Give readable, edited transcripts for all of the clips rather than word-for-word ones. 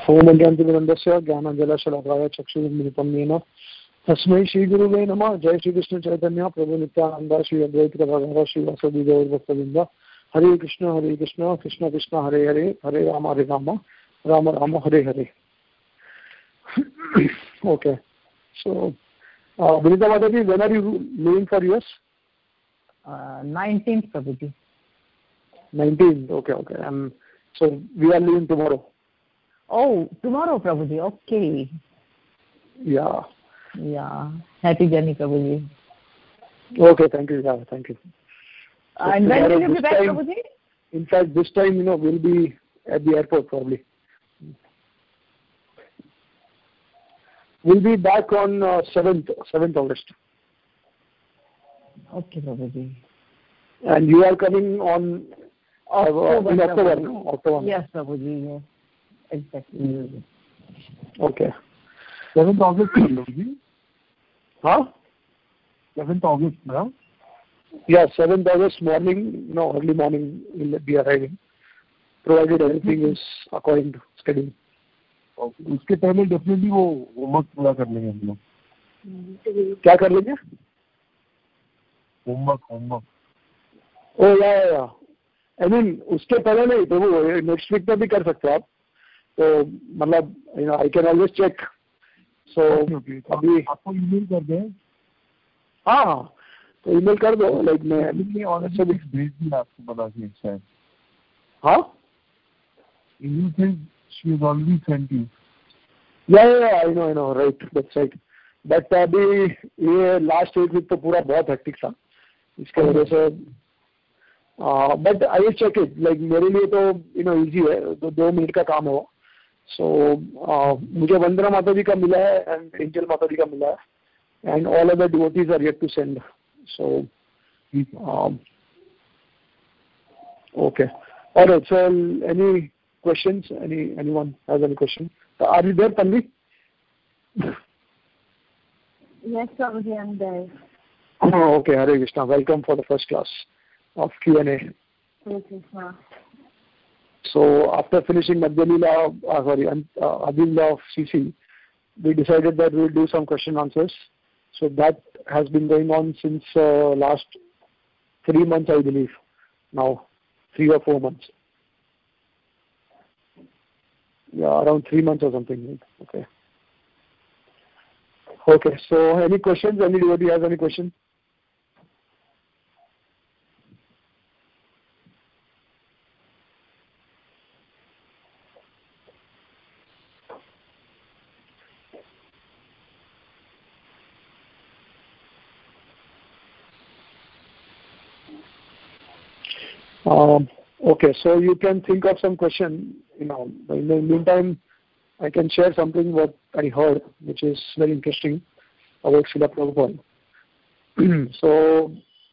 ओमज्ञानतिमिरन्दस्य ज्ञानाञ्जलशलाकाय चक्षुरुन्मिलितं येन तस्मै श्रीगुरुवे नमः। जय श्री कृष्ण चैतन्य प्रभु नित्यानंद श्री अद्वैत गदाधर श्रीवासदि गौरभक्तवृंद। हरे कृष्ण कृष्ण कृष्ण हरे हरे, हरे Ram Ram Ram Hare Hare. Okay, so Vinita Mataji, when are you leaving for US? 19th, Prabhuji. 19th, okay. So we are leaving tomorrow. Oh, tomorrow, Prabhuji. Okay. Yeah. Happy journey, Prabhuji. Okay, thank you. Yeah, thank you. So and when will you be back, Prabhuji? In fact, this time, we'll be at the airport probably. We'll be back on 7th August. Okay, Prabhuji. And you are coming on in October, no? October. Yes, Prabhuji. Yes. Exactly. Okay. 7th August, Prabhuji? Huh? 7th August, no? Yeah, 7th August morning, early morning we'll be arriving, provided everything is according to schedule. उसके पहले definitely वो homework पूरा कर लेंगे हम लोग। क्या कर लेंगे? होमवर्क। ओ या आई मीन उसके पहले नहीं तो वो नेक्स्ट वीक में भी कर सकते हो आप। तो मतलब I can always check. So अभी आपको ईमेल कर दें। हाँ, तो ईमेल कर दो। लाइक मैं ऑलरेडी भेज दिया आपको बता के शायद। हाँ, ईमेल से she has already sent you. Yeah, I know, right, that's right. But अभी ये लास्ट एक वीक तो पूरा बहुत हेक्टिक था, इसके वजह से। But I will check it. Like मेरे लिए तो इजी है, तो 2 मिनट का काम है वो। सो मुझे वंदना माता जी का मिला है एंड एंजल माता जी का मिला है and all other devotees are yet to send. So okay, alright. So any questions? Anyone has any question? Are you there, Tanvi? Yes, Prabhuji, I'm there. Oh, okay. Hare Krishna. Welcome for the first class of Q&A. Hare Krishna. So after finishing Adilila of CC, we decided that we will do some question answers. So that has been going on since last 3 months, I believe. Now 3 or 4 months. Yeah, around 3 months or something. Okay, so any questions? Anybody has any question? Okay, so you can think of some question. In the meantime, I can share something what I heard, which is very interesting about Srila Prabhupada. So,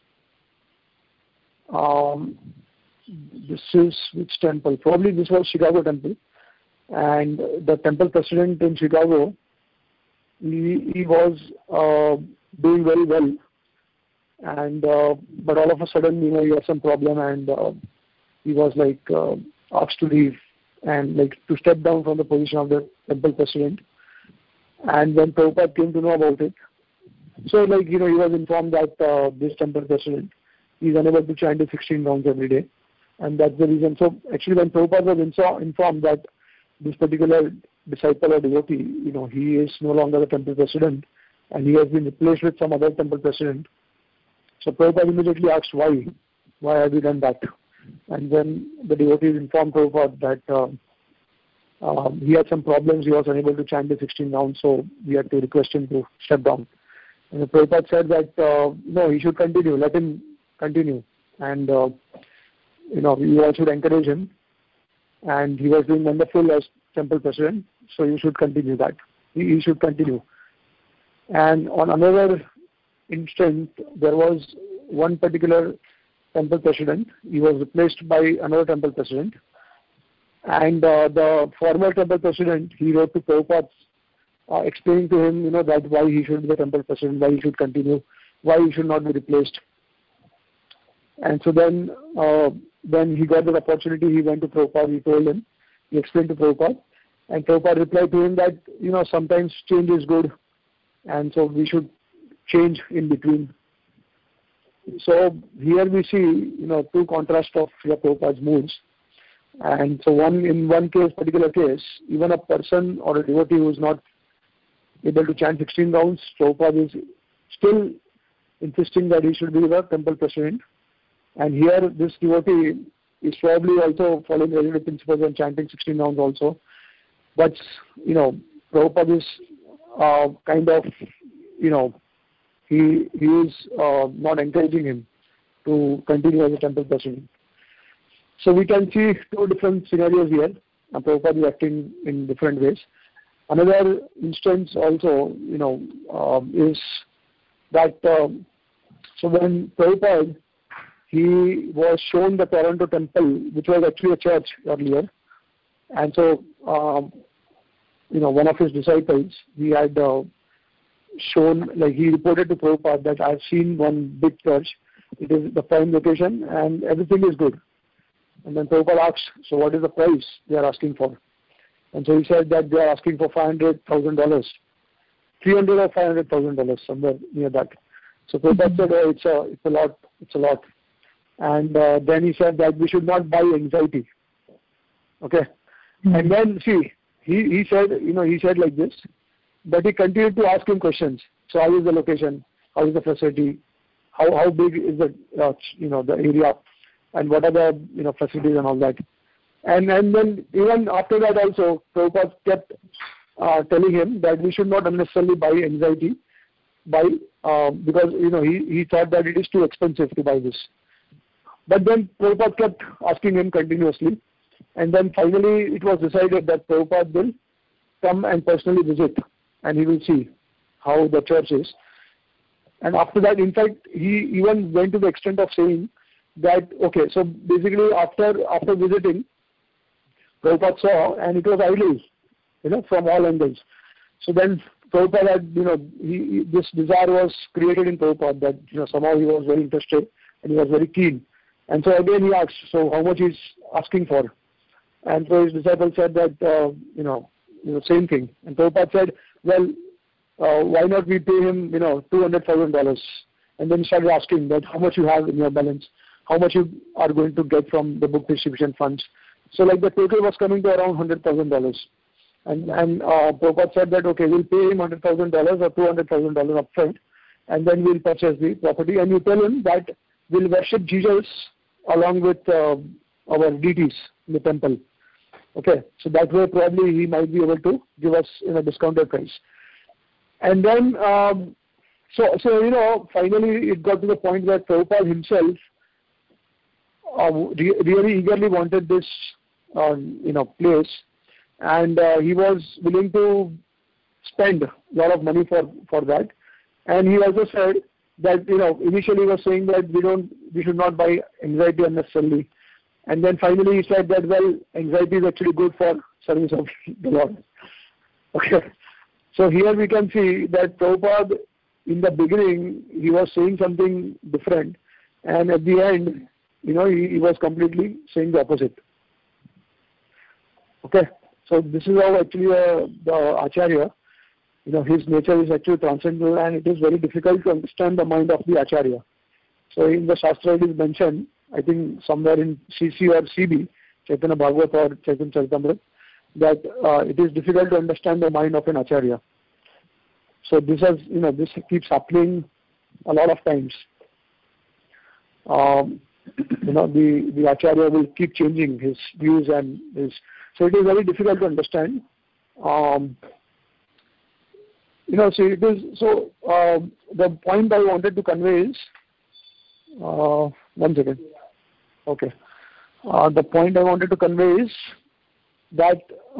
this is which temple? Probably this was Chicago temple, and the temple president in Chicago, he was doing very well, and but all of a sudden, he had some problem, and he was asked to leave and to step down from the position of the temple president. And when Prabhupada came to know about it, so he was informed that this temple president is unable to chant the 16 rounds every day, and that's the reason. So actually, when Prabhupada was informed that this particular disciple or devotee, he is no longer the temple president and he has been replaced with some other temple president, so Prabhupada immediately asked why have you done that? And when the devotees informed Prabhupada that he had some problems, he was unable to chant the 16 rounds, so we had to request him to step down. And the Prabhupada said that no, he should continue, let him continue, and you all should encourage him, and he was doing wonderful as temple president, so you should continue that. He should continue. And on another instant, there was one particular temple president. He was replaced by another temple president, and the former temple president, he wrote to Prabhupada explaining to him, that why he should be the temple president, why he should continue, why he should not be replaced. And so then when he got the opportunity, he went to Prabhupada, he told him, he explained to Prabhupada, And Prabhupada replied to him that, sometimes change is good, and so we should change in between. So here we see, two contrasts of Prabhupada's moods. And so in one particular case, even a person or a devotee who is not able to chant 16 rounds, Prabhupada is still insisting that he should be the temple president. And here this devotee is probably also following regular principles and chanting 16 rounds also. But, Prabhupada is kind of, he is not encouraging him to continue as a temple president. So we can see two different scenarios here. Prabhupada is acting in different ways. Another instance also, is that so when Prabhupada, he was shown the Toronto temple, which was actually a church earlier, and so one of his disciples, he had shown, like he reported to Prabhupada that I've seen one big church. It is the prime location and everything is good. And then Prabhupada asked, so what is the price they are asking for? And so he said that they are asking for $500,000, $300,000 or $500,000, somewhere near that. So Prabhupada said, oh, it's a lot. And then he said that we should not buy anxiety. Okay. And then see, he said, he said like this, but he continued to ask him questions. So how is the location? How is the facility? How big is the the area? And what are the facilities and all that? And then even after that also, Prabhupada kept telling him that we should not unnecessarily buy anxiety, because he thought that it is too expensive to buy this. But then Prabhupada kept asking him continuously, and then finally it was decided that Prabhupada will come and personally visit, and he will see how the church is. And after that, in fact, he even went to the extent of saying that, okay, so basically after visiting, Prabhupada saw, and it was ideal, from all angles. So then Prabhupada had, this desire was created in Prabhupada that, somehow he was very interested and he was very keen. And so again he asked, so how much he's asking for? And so his disciple said that, same thing. And Prabhupada said, well, why not we pay him, $200,000? And then he started asking that how much you have in your balance, how much you are going to get from the book distribution funds. So like the total was coming to around $100,000. And Prabhupada said that, okay, we'll pay him $100,000 or $200,000 upfront, and then we'll purchase the property. And you tell him that we'll worship Jesus along with our deities in the temple. Okay, so that way probably he might be able to give us in a discounted price. And then, finally it got to the point where Prabhupada himself really eagerly wanted this, place, and he was willing to spend a lot of money for that. And he also said that, initially he was saying that we should not buy anxiety unnecessarily. And then finally he said that, well, anxiety is actually good for service of the Lord. Okay. So here we can see that Prabhupada, in the beginning, he was saying something different, and at the end, he was completely saying the opposite. Okay. So this is how actually the Acharya, his nature is actually transcendental, and it is very difficult to understand the mind of the Acharya. So in the Shastra it is mentioned, I think somewhere in CC or CB, Chaitanya Bhagavat or Chaitanya Charitamrita, that it is difficult to understand the mind of an Acharya. So this has, this keeps happening a lot of times. The Acharya will keep changing his views and his. So it is very difficult to understand. The point I wanted to convey is, one second. Okay. The point I wanted to convey is that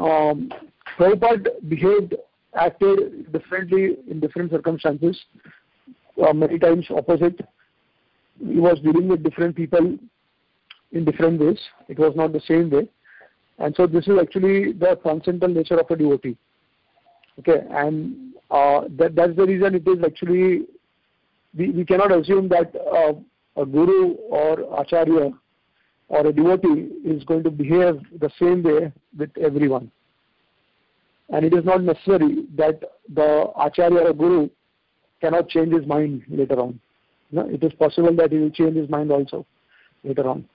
Prabhupada acted differently in different circumstances, many times opposite. He was dealing with different people in different ways. It was not the same way. And so this is actually the transcendental nature of a devotee. Okay, and that's the reason it is actually, we cannot assume that a guru or acharya or a devotee is going to behave the same way with everyone. and it is not necessary that the Acharya or Guru cannot change his mind later on. It is possible that he will change his mind also later on.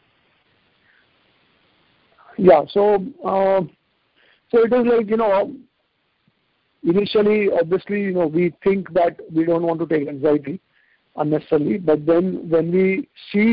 Yeah, so it is like, initially, obviously, we think that we don't want to take anxiety unnecessarily, but then when we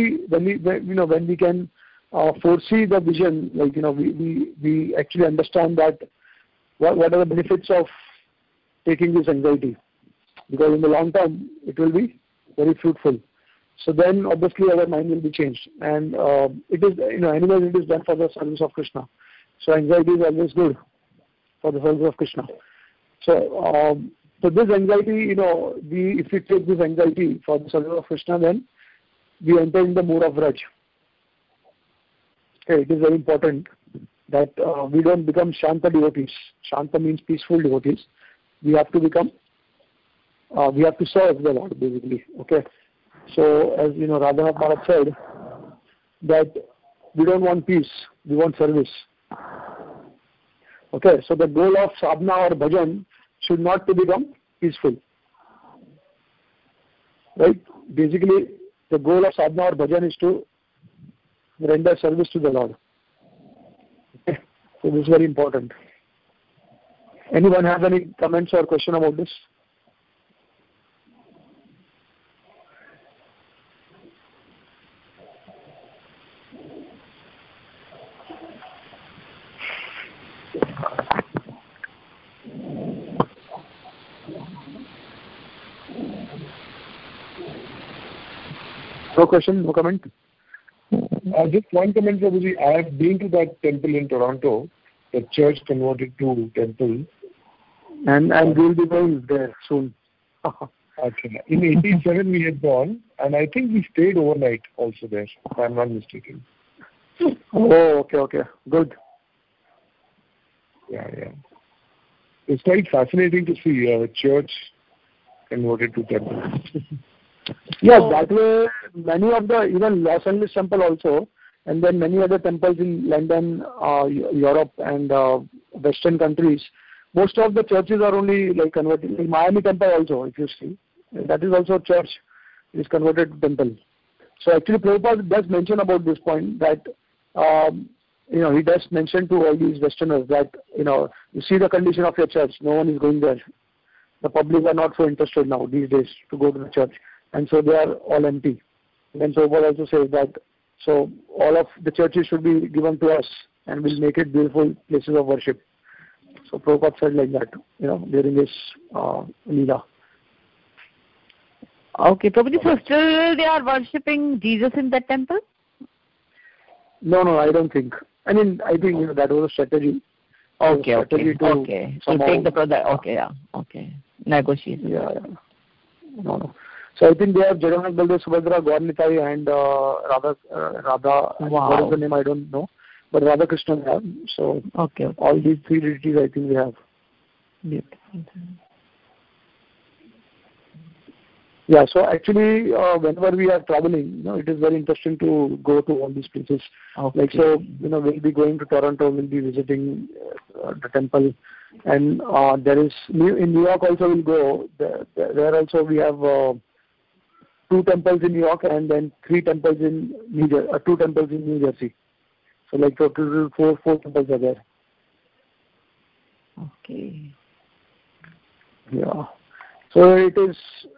can foresee the vision, we actually understand that what are the benefits of taking this anxiety, because in the long term it will be very fruitful. So then obviously our mind will be changed, and it is anyways it is done for the service of Krishna. So anxiety is always good for the service of Krishna. So this anxiety, if we take this anxiety for the service of Krishna, then we enter in the mood of Raj. Okay, it is very important that we don't become Shanta devotees. Shanta means peaceful devotees. We have to become, we have to serve the Lord basically. Okay, so as Radhanath Maharaj said, that we don't want peace, we want service. Okay, so the goal of sadhana or bhajan should not to become peaceful. Right? Basically, the goal of sadhana or bhajan is to render service to the Lord. Okay, so this is very important. Anyone have any comments or question about this? No question, no comment? Just one comment, Prabhuji. I have been to that temple in Toronto, the church converted to temple. And we will be going there soon. Okay. In 87 we had gone, and I think we stayed overnight also there, if I'm not mistaken. Oh, okay. Good. Yeah. It's quite fascinating to see a church converted to temple. Yeah, that way many of the, even Los Angeles temple also, and then many other temples in London, Europe and Western countries, most of the churches are only like converted. In Miami temple also, if you see, that is also a church, is converted to temple. So actually Prabhupada does mention about this point that, he does mention to all these Westerners that, you see the condition of your church, no one is going there. The public are not so interested now these days to go to the church. And so they are all empty. And then Prabhupada also says that, so all of the churches should be given to us and we'll make it beautiful places of worship. So Prabhupada said like that, during this Leela. Okay, Prabhuji, so still they are worshipping Jesus in that temple? No, I don't think. I think that was a strategy. Okay. So take the product. Okay. Negotiate. Yeah. No. So I think they have Jagannath, Baldev, Subhadra, Gaur Nitai and Radha. Wow. What is the name? I don't know. But Radha Krishna they have. So okay. All these three deities I think we have. Beautiful. Yeah. So actually, whenever we are traveling, it is very interesting to go to all these places. Okay. We'll be going to Toronto. We'll be visiting the temple, and there is in New York also we'll go. There also we have 2 temples in New York and then 3 temples in 2 temples in New Jersey. So like total 4 temples are there. Okay. Yeah. So it is,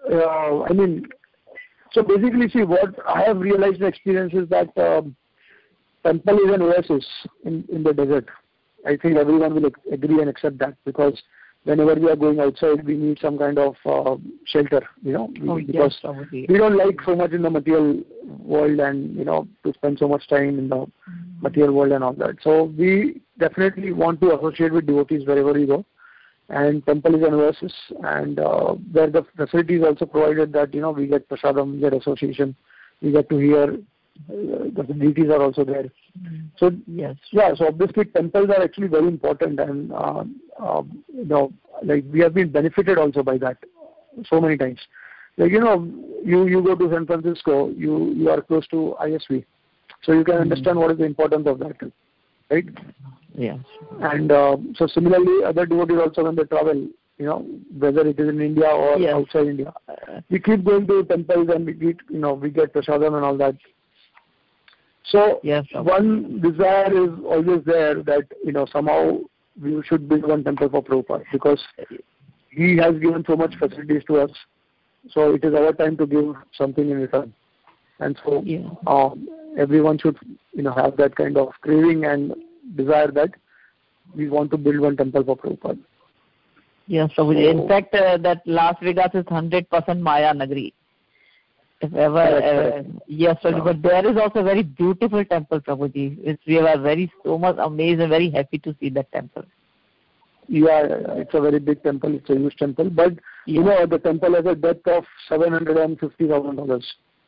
so basically see what I have realized in experience is that temple is an oasis in the desert. I think everyone will agree and accept that, because whenever we are going outside, we need some kind of shelter, because we don't like so much in the material world and, to spend so much time in the material world and all that. So we definitely want to associate with devotees wherever we go. And temple is an oasis, and where the facility is also provided that, we get prasadam, we get association, we get to hear, the deities are also there. So yes. Yeah, so obviously temples are actually very important, and like we have been benefited also by that so many times. Like you go to San Francisco, you are close to ISV, so you can understand what is the importance of that. right? Yes. And so similarly, other devotees also when they travel, whether it is in India or Yes. outside India, we keep going to temples and we get prasadam and all that. So Yes. one desire is always there that somehow we should build one temple for Prabhupada, because he has given so much facilities to us. So it is our time to give something in return. And so everyone should have that kind of craving and desire that we want to build one temple for Prabhupada. Yes, Prabhuji. In fact, that Las Vegas is 100% Maya Nagari. If ever, yes, Prabhuji. But there is also a very beautiful temple, Prabhuji. We are so much amazed and very happy to see that temple. Yeah, it's a very big temple. It's a huge temple. But, the temple has a depth of $750,000.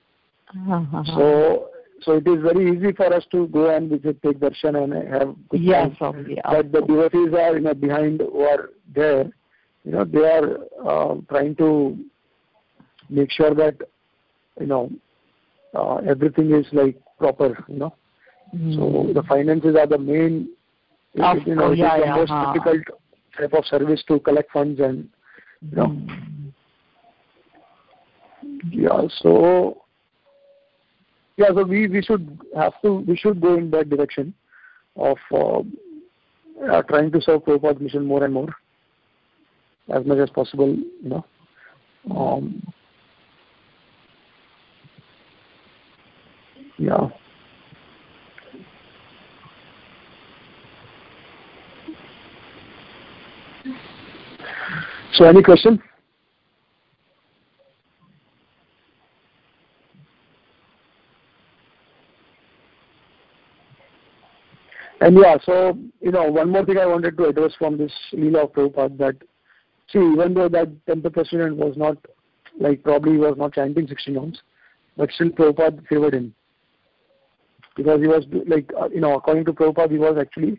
So it is very easy for us to go and visit, take darshan and have good time. Probably. But the devotees are behind who are there. They are trying to make sure that everything is like proper. So the finances are the main. It is the most difficult type of service to collect funds and So we should go in that direction of trying to serve Prabhupada's mission more and more, as much as possible. So any question? And so one more thing I wanted to address from this Leela of Prabhupada, that even though that temple president was not, probably he was not chanting 16 rounds, but still Prabhupada favored him, because he was according to Prabhupada, he was actually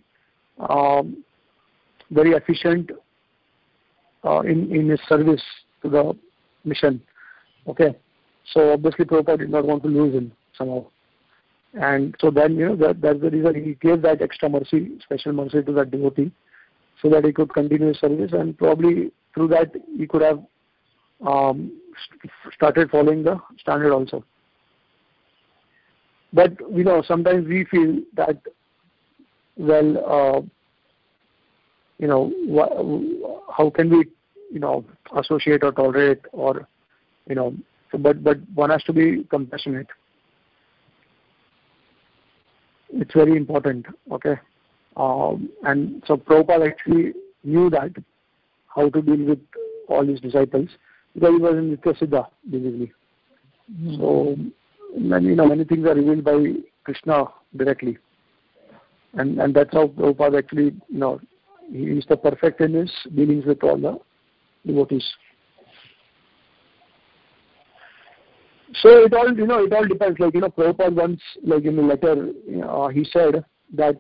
very efficient in his service to the mission. Okay, so obviously Prabhupada did not want to lose him somehow. And so then, that's the reason he gave that extra mercy, special mercy to that devotee, so that he could continue his service, and probably through that he could have started following the standard also. But, sometimes we feel that, how can we, associate or tolerate or, but one has to be compassionate. It's very important, okay? And so Prabhupada actually knew that, how to deal with all his disciples, because he was in Nitya Siddha, basically. So many things are revealed by Krishna directly. And that's how Prabhupada actually, he is the perfect in his dealings with all the devotees. So it all depends. Prabhupada once, in a letter, he said that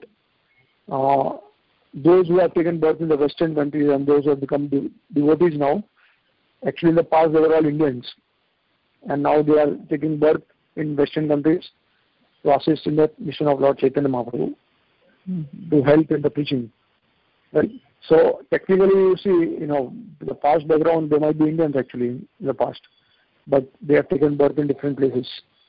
those who have taken birth in the Western countries and those who have become devotees now, actually in the past they were all Indians, and now they are taking birth in Western countries to assist in the mission of Lord Chaitanya Mahaprabhu, to help in the preaching. Right? So technically, you see, the past background, they might be Indians actually in the past, but they have taken birth in different places.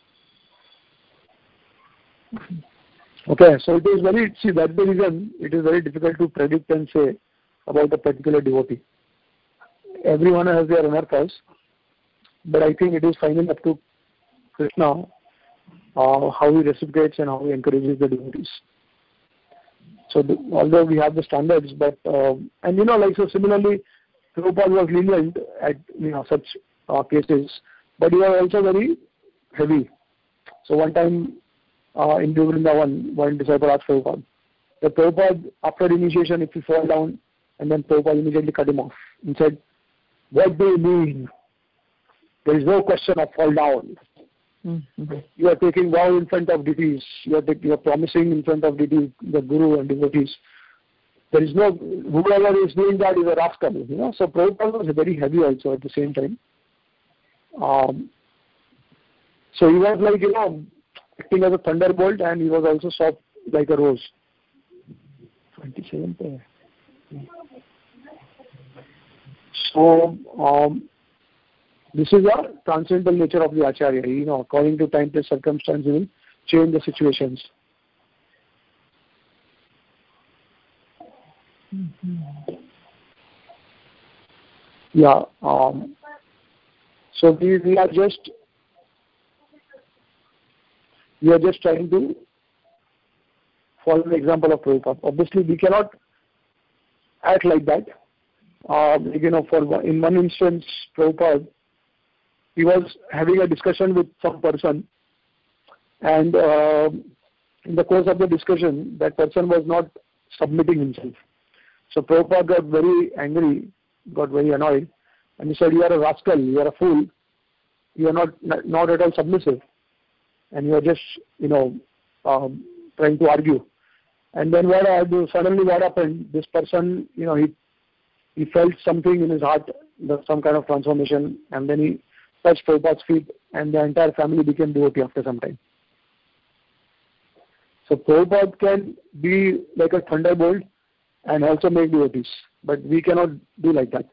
Okay, so it is that's the reason it is very difficult to predict and say about a particular devotee. Everyone has their anarthas, but I think it is finally up to Krishna how he reciprocates and how he encourages the devotees. So although we have the standards, but so similarly, Prabhupada was lenient at such cases, but he was also very heavy. So one time in Vrindavan, one disciple asked Prabhupada, that Prabhupada, after initiation, if you fall down, and then Prabhupada immediately cut him off and said, "What do you mean? There is no question of fall down. You are taking vow in front of deities. You are promising in front of deities, the Guru and devotees. There is no, whoever is doing that is a rascal." So Prabhupada was very heavy also at the same time. So he was acting as a thunderbolt, and he was also soft like a rose. 27 पे है. So this is the transcendental nature of the Acharya. According to time, place, circumstance, he will change the situations. Yeah. So we are just trying to follow the example of Prabhupada. Obviously, we cannot act like that. In one instance, Prabhupada, he was having a discussion with some person, and in the course of the discussion, that person was not submitting himself. So Prabhupada got very angry, got very annoyed, and he said, "You are a rascal, you are a fool, you are not at all submissive, and you are just, trying to argue." And then suddenly what happened, this person, he felt something in his heart, some kind of transformation, and then he touched Prabhupada's feet, and the entire family became devotee after some time. So Prabhupada can be like a thunderbolt and also make devotees, but we cannot do like that.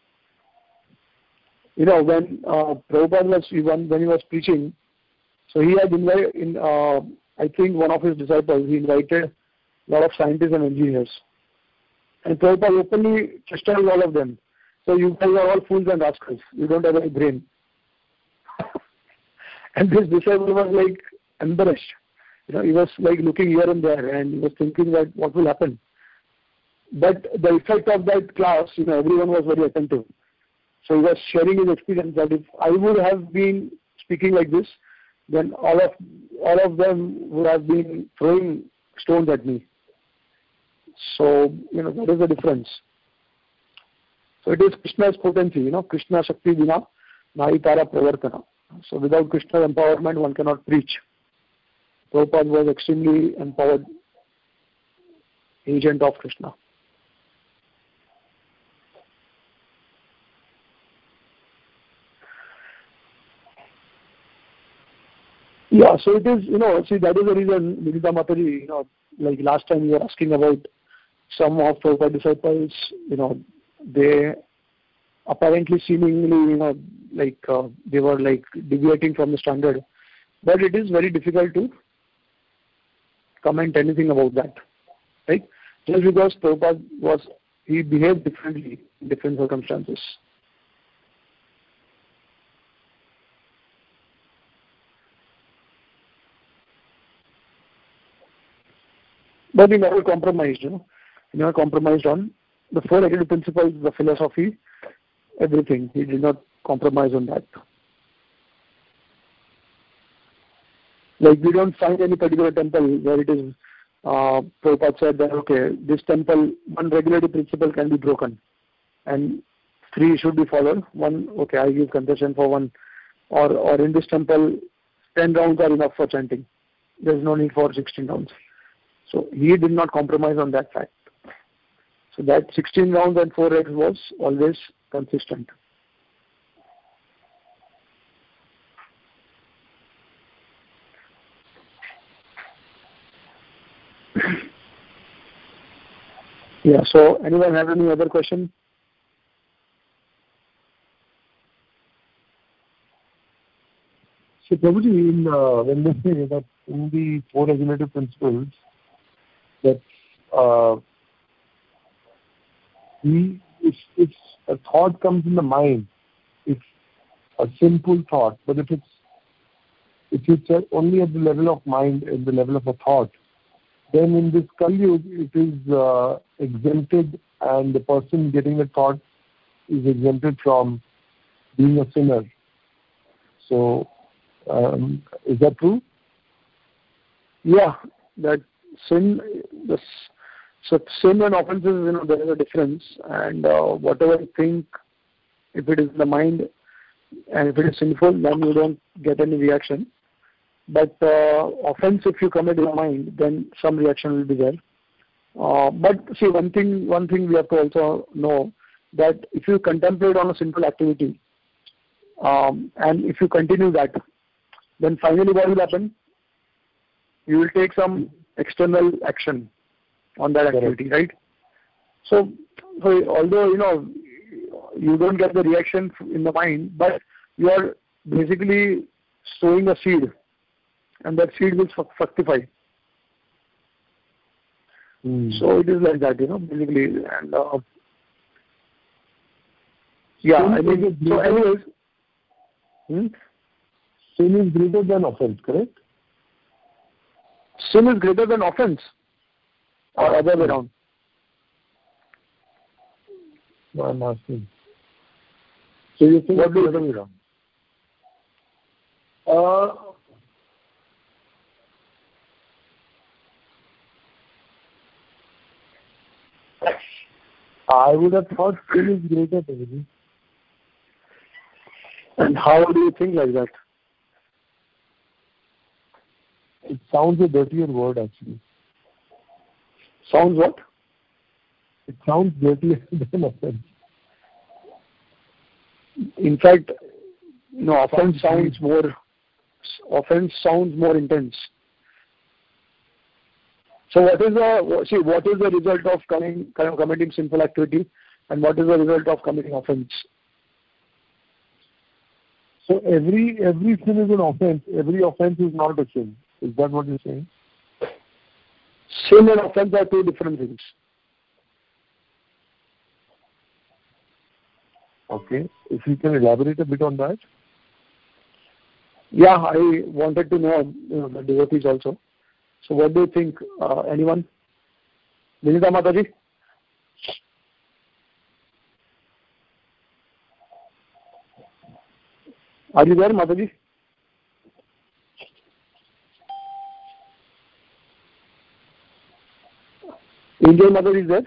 When Prabhupada when he was preaching, so he had invited, I think one of his disciples, he invited a lot of scientists and engineers. And Prabhupada openly chastised all of them. So you guys are all fools and rascals. You don't have any brain. And this disciple was like embarrassed. He was like looking here and there, and he was thinking that what will happen. But the effect of that class, everyone was very attentive. So he was sharing his experience that if I would have been speaking like this, then all of them would have been throwing stones at me. So, that is the difference. So it is Krishna's potency, Krishna Shakti Vina, Nahi Tara Pravartana. So without Krishna's empowerment, one cannot preach. Prabhupada was extremely empowered agent of Krishna. Yeah, so it is, that is the reason, Nidita Mataji, like last time you were asking about some of Prabhupada disciples, they apparently seemingly, they were like deviating from the standard. But it is very difficult to comment anything about that, right? Just because Prabhupada he behaved differently in different circumstances. But he never compromised, He never compromised on the four executive principles, the philosophy, everything. He did not compromise on that. Like we don't find any particular temple where it is, Prabhupada said that, okay, this temple, one regulative principle can be broken and 3 should be followed. One, okay, I give concession for 1. Or in this temple, 10 rounds are enough for chanting. There is no need for 16 rounds. So he did not compromise on that fact. So that 16 rounds and 4 eggs was always consistent. Yeah, so anyone have any other question? So Prabhuji, when they say that in the 4 regulative principles, that if a thought comes in the mind, it's a simple thought, but if it's only at the level of mind, at the level of a thought, then in this Kali it is exempted, and the person getting the thought is exempted from being a sinner. So, is that true? Yeah, that sin, so sin and offenses, there is a difference, and whatever you think, if it is in the mind and if it is sinful, then you don't get any reaction. But offense, if you commit in your mind, then some reaction will be there. But see, one thing we have to also know, that if you contemplate on a sinful activity, and if you continue that, then finally what will happen? You will take some external action, on that activity, right? So although you don't get the reaction in the mind, but you are basically sowing a seed, and that seed will fructify. So it is like that, basically. And so anyways, sin is greater than offense, correct? Sin is greater than offense, or other way around? No, I'm asking. So you think what the other way around? I would have thought sin is greater, Prabhuji. And how do you think like that? It sounds a dirtier word, actually. Sounds what? It sounds dirtier than offense. In fact, offense sounds more intense. So what is the result of committing sinful activity, and what is the result of committing offense? So every sin is an offense. Every offense is not a sin. Is that what you're saying? Sin and offense are two different things. Okay. If you can elaborate a bit on that. Yeah, I wanted to know the devotees also. So what do you think? Anyone? Vinita Mataji? Are you there, Mataji? Angel Mataji is there?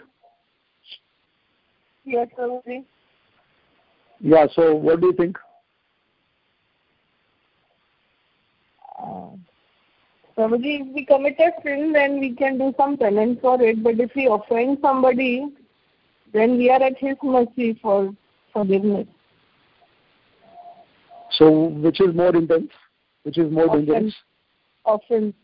Yes, Prabhuji. Yeah, so what do you think? Prabhuji, if we commit a sin, then we can do some penance for it. But if we offend somebody, then we are at his mercy for forgiveness. So which is more intense? Which is more dangerous? Offense.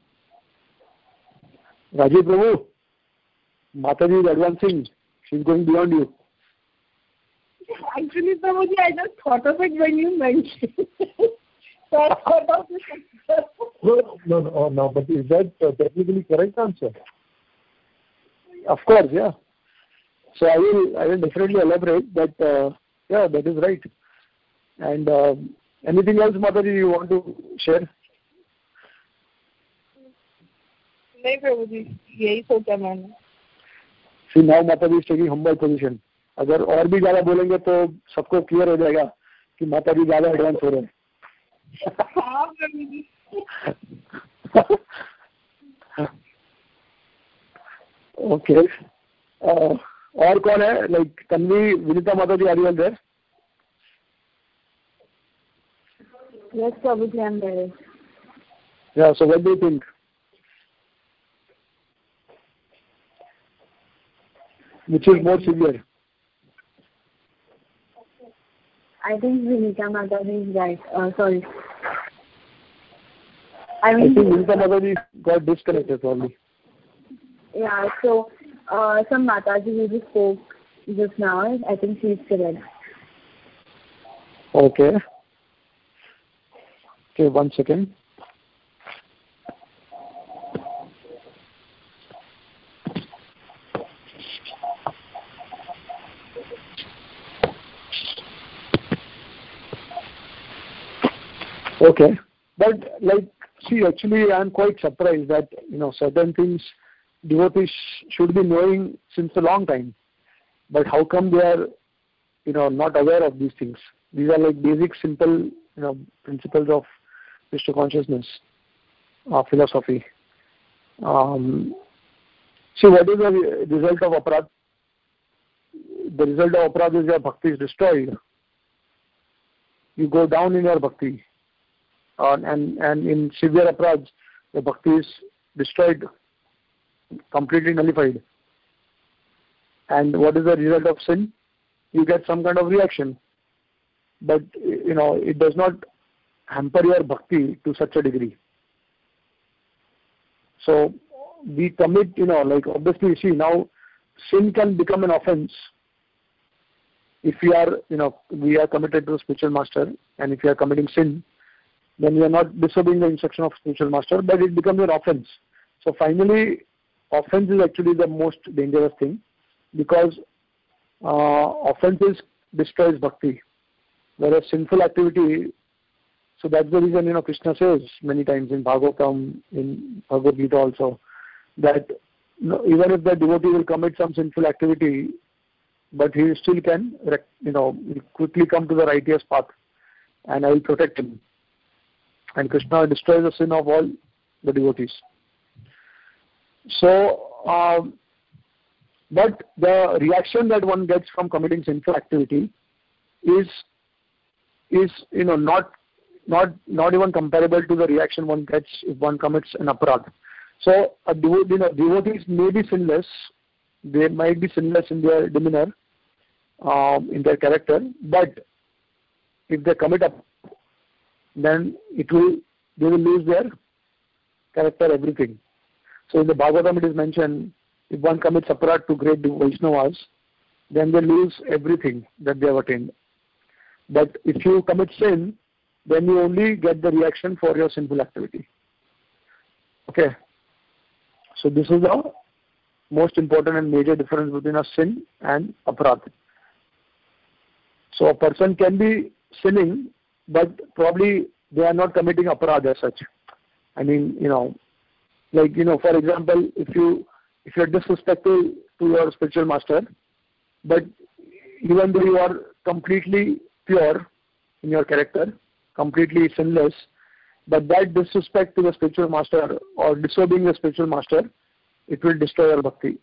Rajiv Prabhu, Mataji is advancing. She's going beyond you. Actually, Prabhuji, I just thought of it when you mentioned it. So I thought of it. No, but is that technically correct answer? Of course, yeah. So I will definitely elaborate, but yeah, that is right. And anything else, Mataji, you want to share? नहीं प्रभुजी यही सोचा मैंने. See, now Mataji is taking humble position. अगर और भी ज़्यादा बोलेंगे तो सबको क्लियर हो जाएगा कि माताजी ज़्यादा एडवांस हो रहे हैं. हाँ प्रभुजी. Okay. और कौन है? Like Tanvi, Vinita Mataji, are you all there? Yes, Prabhuji, I'm there. Yeah. So what do you think? Which is more severe? I think Vinita Mataji is right. Sorry. I think Vinita Mataji got disconnected probably. Yeah, so some Mataji who spoke just now, I think she's correct. Okay. Okay, 1 second. Okay, but see, actually, I'm quite surprised that certain things devotees should be knowing since a long time, but how come they are not aware of these things? These are like basic, simple principles of Krishna consciousness, philosophy. See, what is the result of aparadh? The result of aparadh is your bhakti is destroyed. You go down in your bhakti. And in severe aparadhs, the bhakti is destroyed, completely nullified. And what is the result of sin? You get some kind of reaction. But, it does not hamper your bhakti to such a degree. So, we commit, like obviously, see, now sin can become an offense if we are committed to a spiritual master, and if we are committing sin, then we are not disobeying the instruction of spiritual master, but it becomes an offense. So finally, offense is actually the most dangerous thing, because offenses destroys bhakti, whereas sinful activity. So that's the reason Krishna says many times in Bhagavatam, in Bhagavad Gita also, that even if the devotee will commit some sinful activity, but he still can quickly come to the righteous path, and I will protect him. And Krishna destroys the sin of all the devotees. So, but the reaction that one gets from committing sinful activity is not even comparable to the reaction one gets if one commits an aparad. So, devotees may be sinless. They might be sinless in their demeanor, in their character, but if they commit up, then they will lose their character, everything. So in the Bhagavatam it is mentioned, if one commits aparad to great Vaishnavas, then they lose everything that they have attained. But if you commit sin, then you only get the reaction for your sinful activity. Okay. So this is the most important and major difference between a sin and aparad. So a person can be sinning, but probably they are not committing aparad as such. I mean, for example, if you're disrespectful to your spiritual master, but even though you are completely pure in your character, completely sinless, but that disrespect to the spiritual master or disobeying the spiritual master, it will destroy your bhakti.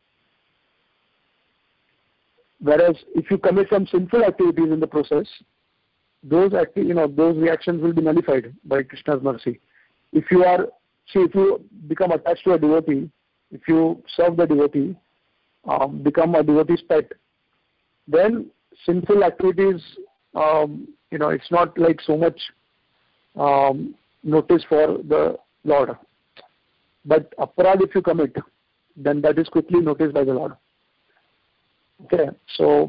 Whereas if you commit some sinful activities in the process, those reactions will be nullified by Krishna's mercy. If you become attached to a devotee, if you serve the devotee, become a devotee's pet, then sinful activities, it's not like so much notice for the Lord. But aparad, if you commit, then that is quickly noticed by the Lord. Okay, so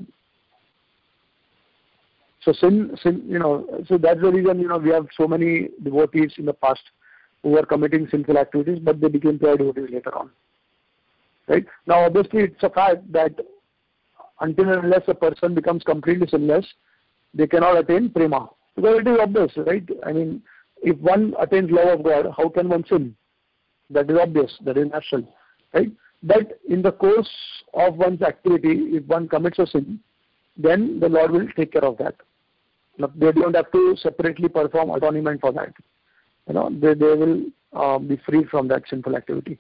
sin, so that's the reason, we have so many devotees in the past who were committing sinful activities, but they became pure devotees later on. Right? Now, obviously, it's a fact that until and unless a person becomes completely sinless, they cannot attain prema. Because it is obvious, right? I mean, if one attains love of God, how can one sin? That is obvious, that is natural, right? But in the course of one's activity, if one commits a sin, then the Lord will take care of that. They don't have to separately perform atonement for that. They will be free from that sinful activity.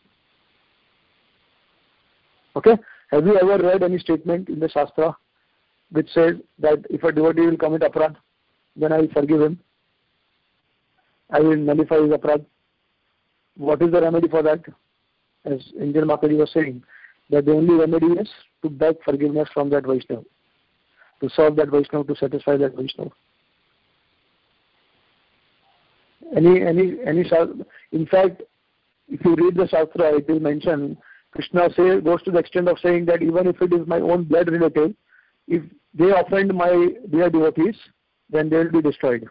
Okay? Have you ever read any statement in the Shastra which says that if a devotee will commit aparad, then I will forgive him, I will nullify his aparad? What is the remedy for that? As Angel Mataji was saying, that the only remedy is to beg forgiveness from that Vaishnava, to serve that Vaishnava, to satisfy that Vaishnava. In fact, if you read the Shastra, it will mention, Krishna goes to the extent of saying that even if it is my own blood relative, if they offend my dear devotees, then they will be destroyed.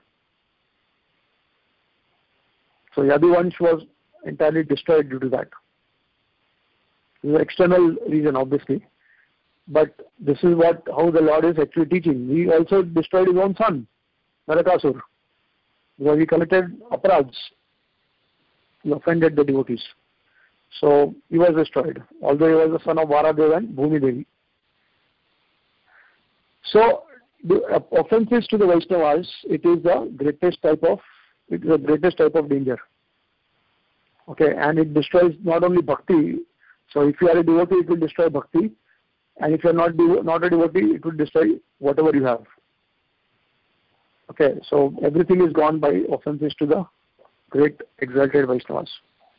So Yaduvansh was entirely destroyed due to that. This is an external reason, obviously. But this is how the Lord is actually teaching. He also destroyed his own son, Narakasur, because he committed aparads. He offended the devotees. So he was destroyed, although he was the son of Varadev and Bhumi Devi. So the offenses to the Vaishnavas, it is the greatest type of danger. Okay, and it destroys not only bhakti. So if you are a devotee, it will destroy bhakti, and if you are not a devotee, it will destroy whatever you have. Okay, so everything is gone by offenses to the great exalted Vaishnavas.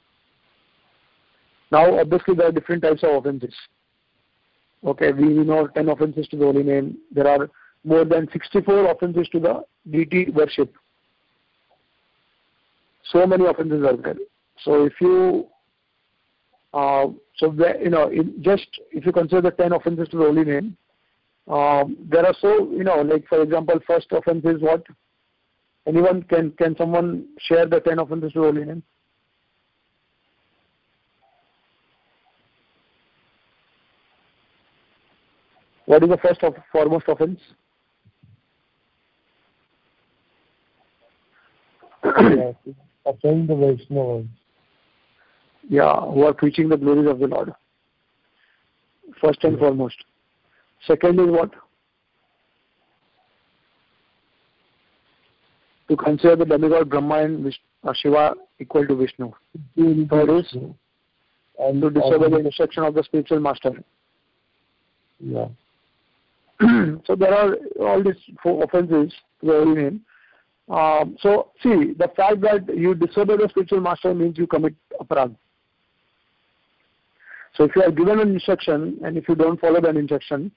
Now, obviously, there are different types of offenses. Okay, we know 10 offenses to the holy name. There are more than 64 offenses to the deity worship. So many offenses are there. So if you So just if you consider the 10 offenses to the holy name, there are like for example, first offense is what? Anyone can someone share the 10 offenses to the holy name? What is the first foremost offense? Offend the Vaishnavas. Yeah, who are preaching the glories of the Lord. First and foremost. Second is what? To consider the demigod Brahma and Shiva equal to Vishnu. Third is and to disobey the instruction of the spiritual master. Yeah. So there are all these 4 offenses to the holy name. So see, the fact that you disobey the spiritual master means you commit aparadh. So if you are given an instruction and if you don't follow that instruction,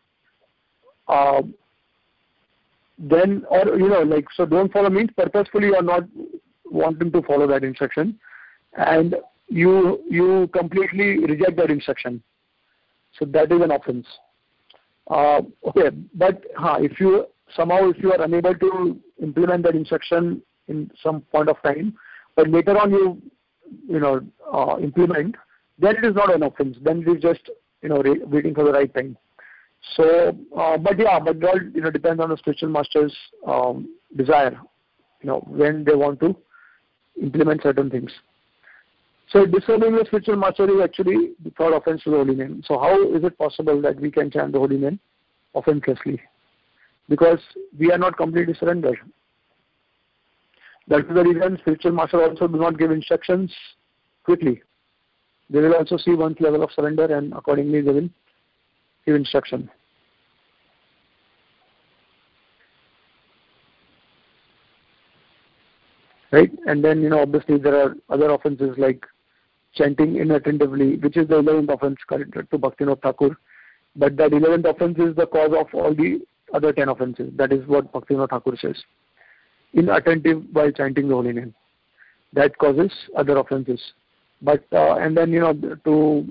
then, or so don't follow means purposefully you are not wanting to follow that instruction, and you completely reject that instruction. So that is an offense. Okay, but if you are unable to implement that instruction in some point of time, but later on you implement, then it is not an offense. Then it is just waiting for the right time. So, but all depends on the spiritual master's desire. When they want to implement certain things. So disobeying the spiritual master is actually the third offense to the holy name. So how is it possible that we can chant the holy name offenselessly? Because we are not completely surrendered. That is the reason spiritual master also do not give instructions quickly. They will also see one's level of surrender, and accordingly they will give instruction. Right? And then, obviously there are other offenses like chanting inattentively, which is the 11th offense connected to Bhaktivinoda Thakur. But that 11th offense is the cause of all the other 10 offenses. That is what Bhaktivinoda Thakur says. Inattentive while chanting the holy name. That causes other offenses. But, and then, to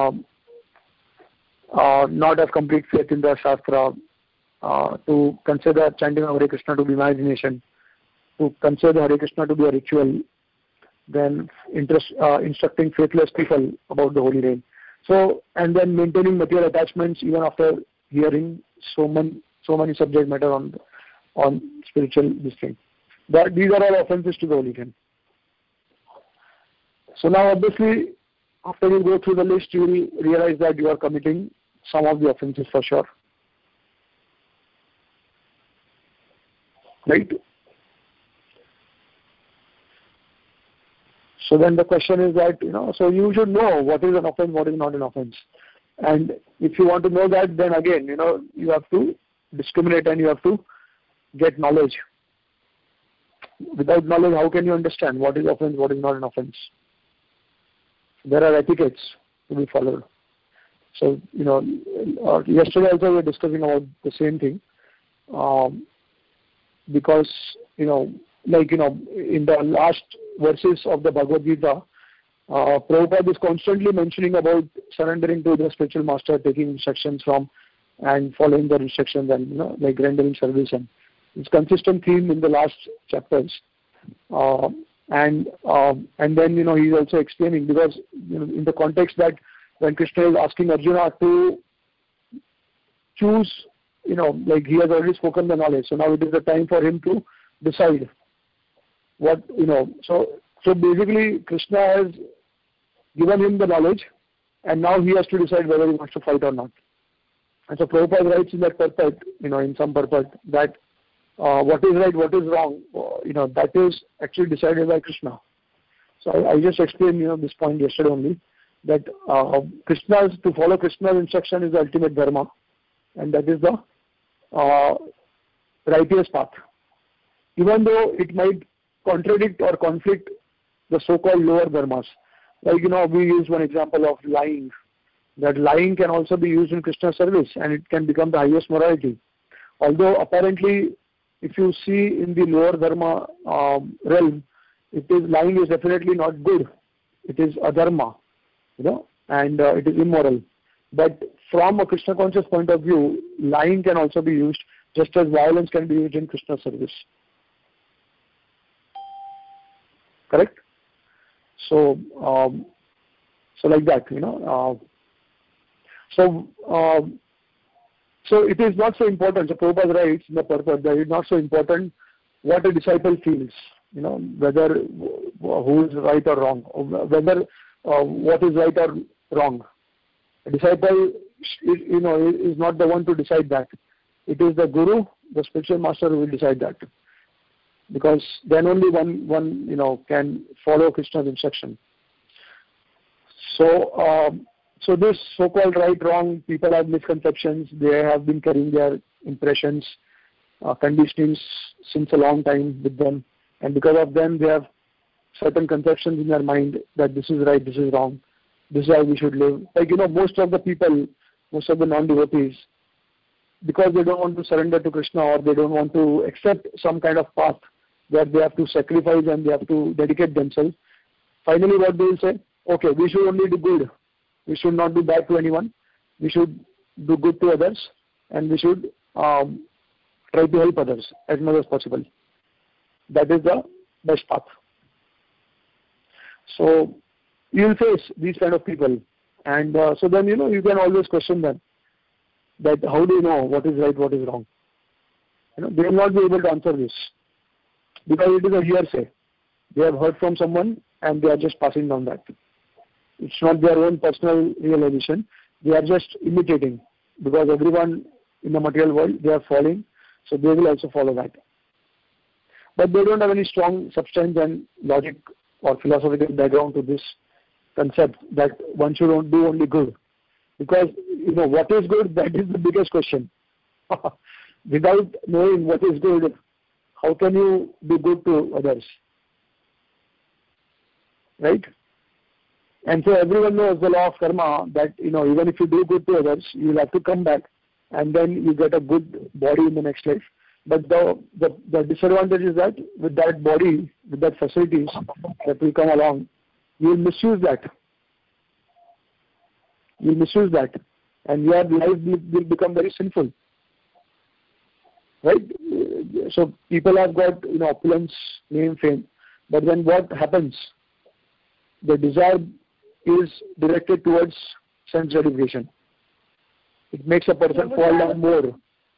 not have complete faith in the Shastra, to consider chanting of Hare Krishna to be imagination, to consider Hare Krishna to be a ritual, then instructing faithless people about the holy name. So, and then maintaining material attachments even after hearing so many subject matter on spiritual thing. These are all offenses to the holy name. So now obviously, after you go through the list, you will realize that you are committing some of the offenses for sure. Right? So then the question is that, so you should know what is an offense, what is not an offense. And if you want to know that, then again, you have to discriminate and you have to get knowledge. Without knowledge, how can you understand what is offense, what is not an offense? There are etiquettes to be followed. So, yesterday also we were discussing about the same thing. Because, in the last verses of the Bhagavad Gita, Prabhupada is constantly mentioning about surrendering to the spiritual master, taking instructions from and following their instructions and, like rendering service. And it's consistent theme in the last chapters. And then, he's also explaining because, in the context that when Krishna is asking Arjuna to choose, like he has already spoken the knowledge. So now it is the time for him to decide what, So basically Krishna has given him the knowledge and now he has to decide whether he wants to fight or not. And so Prabhupada writes in that purport, in some purport that what is right, what is wrong, that is actually decided by Krishna. So I just explained, this point yesterday only, that to follow Krishna's instruction is the ultimate dharma, and that is the righteous path. Even though it might contradict or conflict the so-called lower dharmas. Like, we use one example of lying. That lying can also be used in Krishna's service and it can become the highest morality. Although apparently, if you see in the lower dharma realm, lying is definitely not good. It is adharma. and it is immoral. But from a Krishna conscious point of view, lying can also be used, just as violence can be used in Krishna service. Correct? So, so like that, So it is not so important. So Prabhupada writes in the purport that it is not so important what a disciple feels, whether who is right or wrong, or whether what is right or wrong. A disciple, is not the one to decide that. It is the guru, the spiritual master, who will decide that. Because then only one can follow Krishna's instruction. So, so this so-called right, wrong, people have misconceptions. They have been carrying their impressions, conditionings since a long time with them, and because of them, they have certain conceptions in their mind that this is right, this is wrong, this is how we should live. Like most of the people, most of the non-devotees, because they don't want to surrender to Krishna, or they don't want to accept some kind of path where they have to sacrifice and they have to dedicate themselves. Finally, what they will say, okay, we should only do good. We should not do bad to anyone. We should do good to others, and we should try to help others as much as possible. That is the best path. So you will face these kind of people, and so then you can always question them. That how do you know what is right, what is wrong? They will not be able to answer this because it is a hearsay. They have heard from someone and they are just passing down that. It's not their own personal realization. They are just imitating, because everyone in the material world, they are following, so they will also follow that. But they don't have any strong substance and logic or philosophical background to this concept that one should do only good. Because, what is good, that is the biggest question. Without knowing what is good, how can you do good to others? Right? And so everyone knows the law of karma, that, even if you do good to others, you will have to come back and then you get a good body in the next life. But the disadvantage is that with that body, with that facilities that will come along, you will misuse that. You misuse that, and your life will become very sinful. Right? So people have got opulence, name, fame, but then what happens? The desire is directed towards sense gratification. It makes a person fall down more.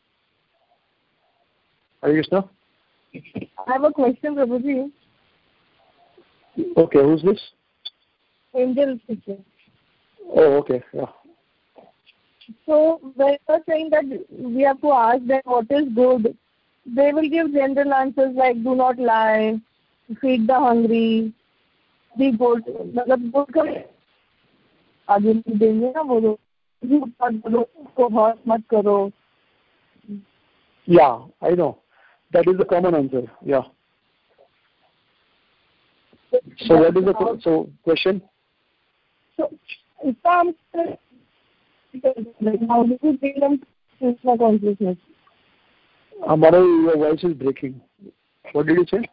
Are you listening? I have a question, Prabhuji. Okay, who's this? Angel speaking. Oh, okay, yeah. So when you are saying that we have to ask them what is good, they will give general answers like do not lie, feed the hungry, be good. मतलब good का आगे नहीं देंगे ना वो लोग, झूठ मत बोलो, उसको हर्ट मत करो. Yeah, I know. That is the common answer. Yeah. So what is the question? So if I'm how do you bring them to Krishna consciousness? Amara, your voice is breaking. What did you say?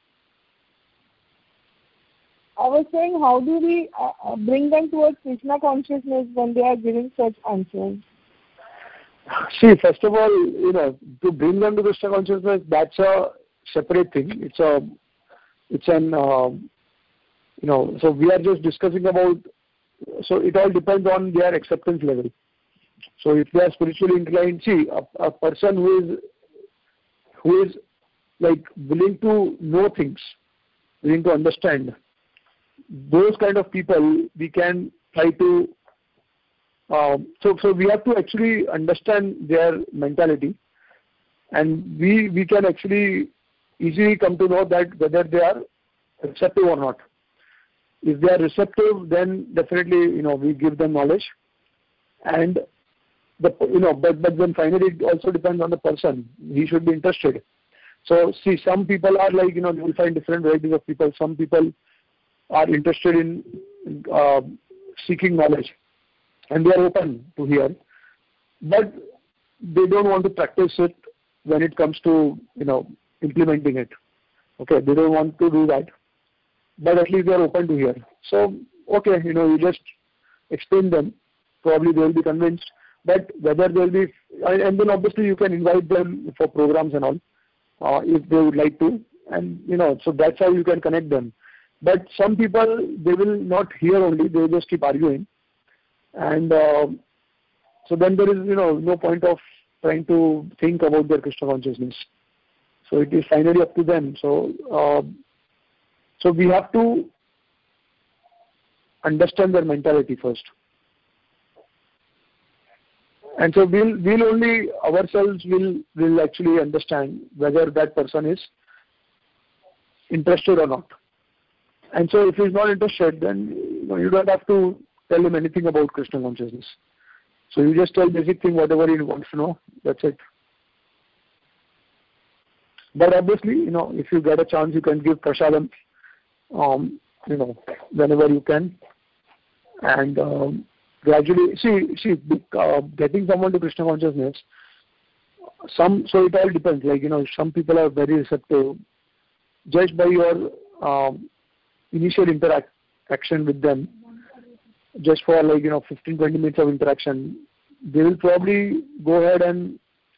I was saying, how do we bring them towards Krishna consciousness when they are giving such answers? See, first of all, to bring them to Krishna consciousness, that's a separate thing. So we are just discussing about. So it all depends on their acceptance level. So if they are spiritually inclined, see, a person who is like willing to know things, willing to understand, those kind of people we can try to. So we have to actually understand their mentality, and we can actually easily come to know that whether they are receptive or not. If they are receptive, then definitely we give them knowledge, and but then finally it also depends on the person. He should be interested. So see, some people are like you'll find different varieties of people. Some people are interested in seeking knowledge, and they are open to hear, but they don't want to practice it when it comes to implementing it. Okay, they don't want to do that, but at least they are open to hear. So okay, you just explain them, probably they will be convinced. But whether they will be, and then obviously you can invite them for programs and all, if they would like to, and so that's how you can connect them. But some people, they will not hear only, they will just keep arguing, and so then there is no point of trying to think about their Krishna consciousness. So it is finally up to them. So we have to understand their mentality first. And so we'll only ourselves will actually understand whether that person is interested or not. And so if he's not interested, then you don't have to tell him anything about Krishna consciousness. So you just tell basic thing, whatever he wants to know. That's it. But obviously, if you get a chance, you can give prasadam, whenever you can, and gradually see getting someone to Krishna consciousness. So it all depends. Like some people are very receptive. Just by your initial interaction with them, just for 15-20 minutes of interaction, they will probably go ahead and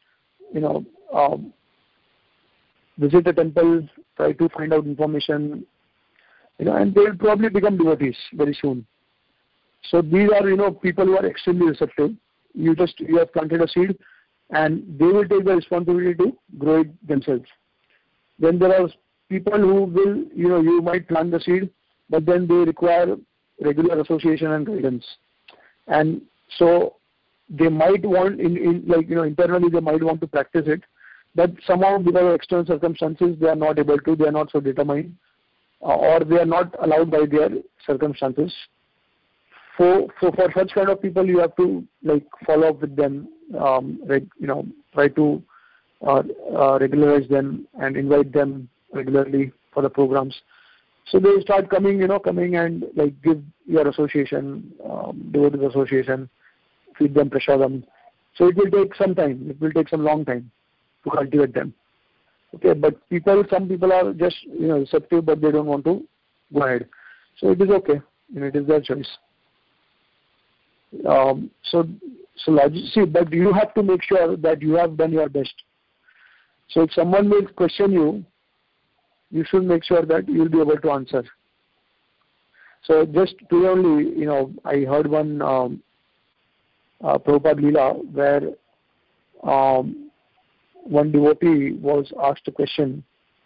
visit a temple, try to find out information, and they will probably become devotees very soon. So these are people who are extremely receptive. You have planted a seed, and they will take the responsibility to grow it themselves. Then there are people who will, you might plant the seed, but then they require regular association and guidance. And so they might want, internally they might want to practice it, but somehow because of external circumstances, they are not able to, they are not so determined, or they are not allowed by their circumstances. For such kind of people, you have to follow up with them, try to regularize them and invite them regularly for the programs. So they start coming and give your association, devotees association, feed them prasadam. So it will take some time. It will take some long time to cultivate them. Okay, but some people are just receptive, but they don't want to go ahead. So it is okay. It is their choice. But you have to make sure that you have done your best. So if someone will question you, you should make sure that you will be able to answer. So just purely, I heard one Prabhupada Leela where one devotee was asked a question.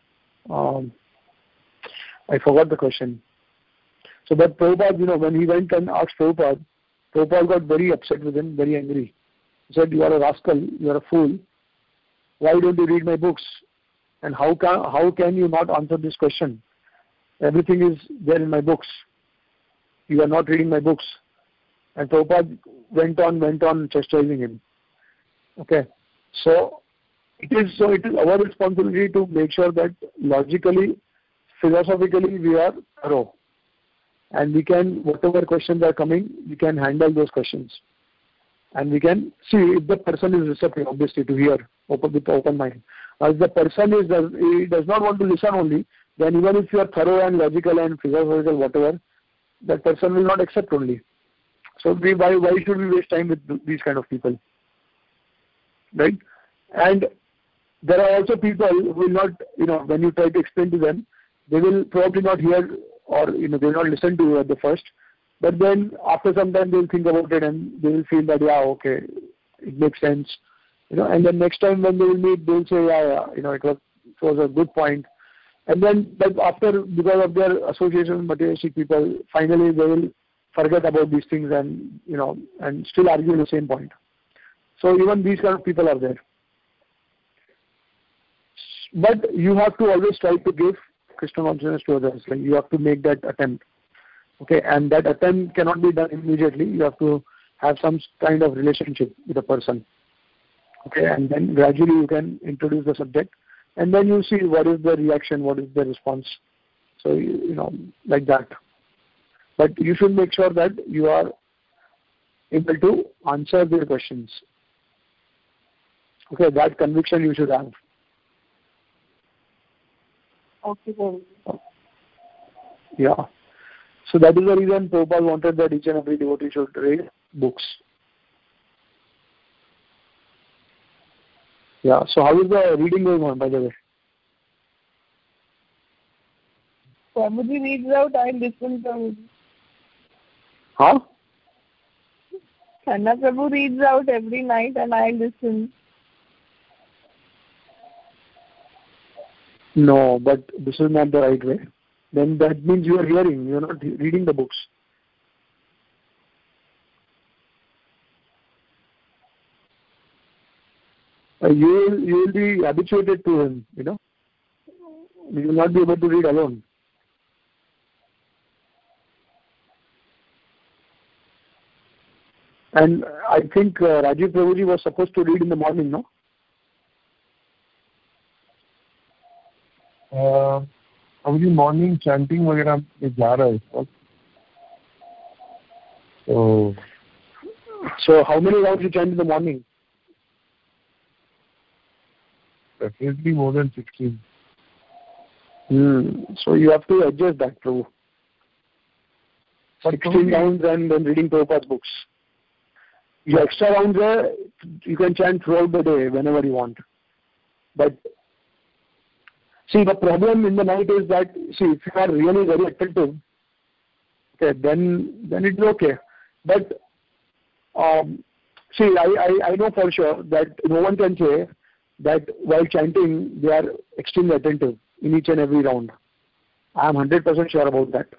I forgot the question. So that Prabhupada, when he went and asked Prabhupada got very upset with him, very angry. He said, "You are a rascal, you are a fool. Why don't you read my books? And how can you not answer this question? Everything is there in my books. You are not reading my books." And Prabhupada went on chastising him. Okay. So it is our responsibility to make sure that logically, philosophically, we are thorough. And we can, whatever questions are coming, we can handle those questions. And we can see if the person is receptive, obviously, to hear with open mind. If the person he does not want to listen only, then even if you are thorough and logical and philosophical, whatever, that person will not accept only. So why should we waste time with these kind of people? Right? And there are also people who will not, when you try to explain to them, they will probably not hear or they will not listen to you at the first, but then after some time they will think about it and they will feel that okay, it makes sense, and then next time when they will meet, they will say it was a good point, and then after, because of their association with materialistic people, finally they will forget about these things and and still argue the same point. So even these kind of people are there, but you have to always try to give Krishna consciousness to others. You have to make that attempt. Okay, and that attempt cannot be done immediately. You have to have some kind of relationship with the person. Okay, and then gradually you can introduce the subject, and then you see what is the reaction, what is the response. So like that. But you should make sure that you are able to answer their questions. Okay, that conviction you should have. Okay, sir. Yeah. So that is the reason Prabhupada wanted that each and every devotee should read books. Yeah, so how is the reading going on, by the way? Prabhuji reads out, I listen to. Huh? Channa Prabhu reads out every night and I listen. No, but this is not the right way. Then that means you are hearing, you are not reading the books. You will be habituated to him, you know. You will not be able to read alone. And I think Rajiv Prabhuji was supposed to read in the morning, no? अभी morning chanting वगैरह में जा रहा है इस वक्त. So how many rounds you chant in the morning? Definitely more than 16. So you have to adjust that, Prabhu. 16 rounds and then reading Prabhupada's books. Your extra rounds are, you can chant throughout the day whenever you want. But see, the problem in the night is that, see, if you are really very attentive, okay, then it's okay. But see, I know for sure that no one can say that while chanting they are extremely attentive in each and every round. I am 100% sure about that.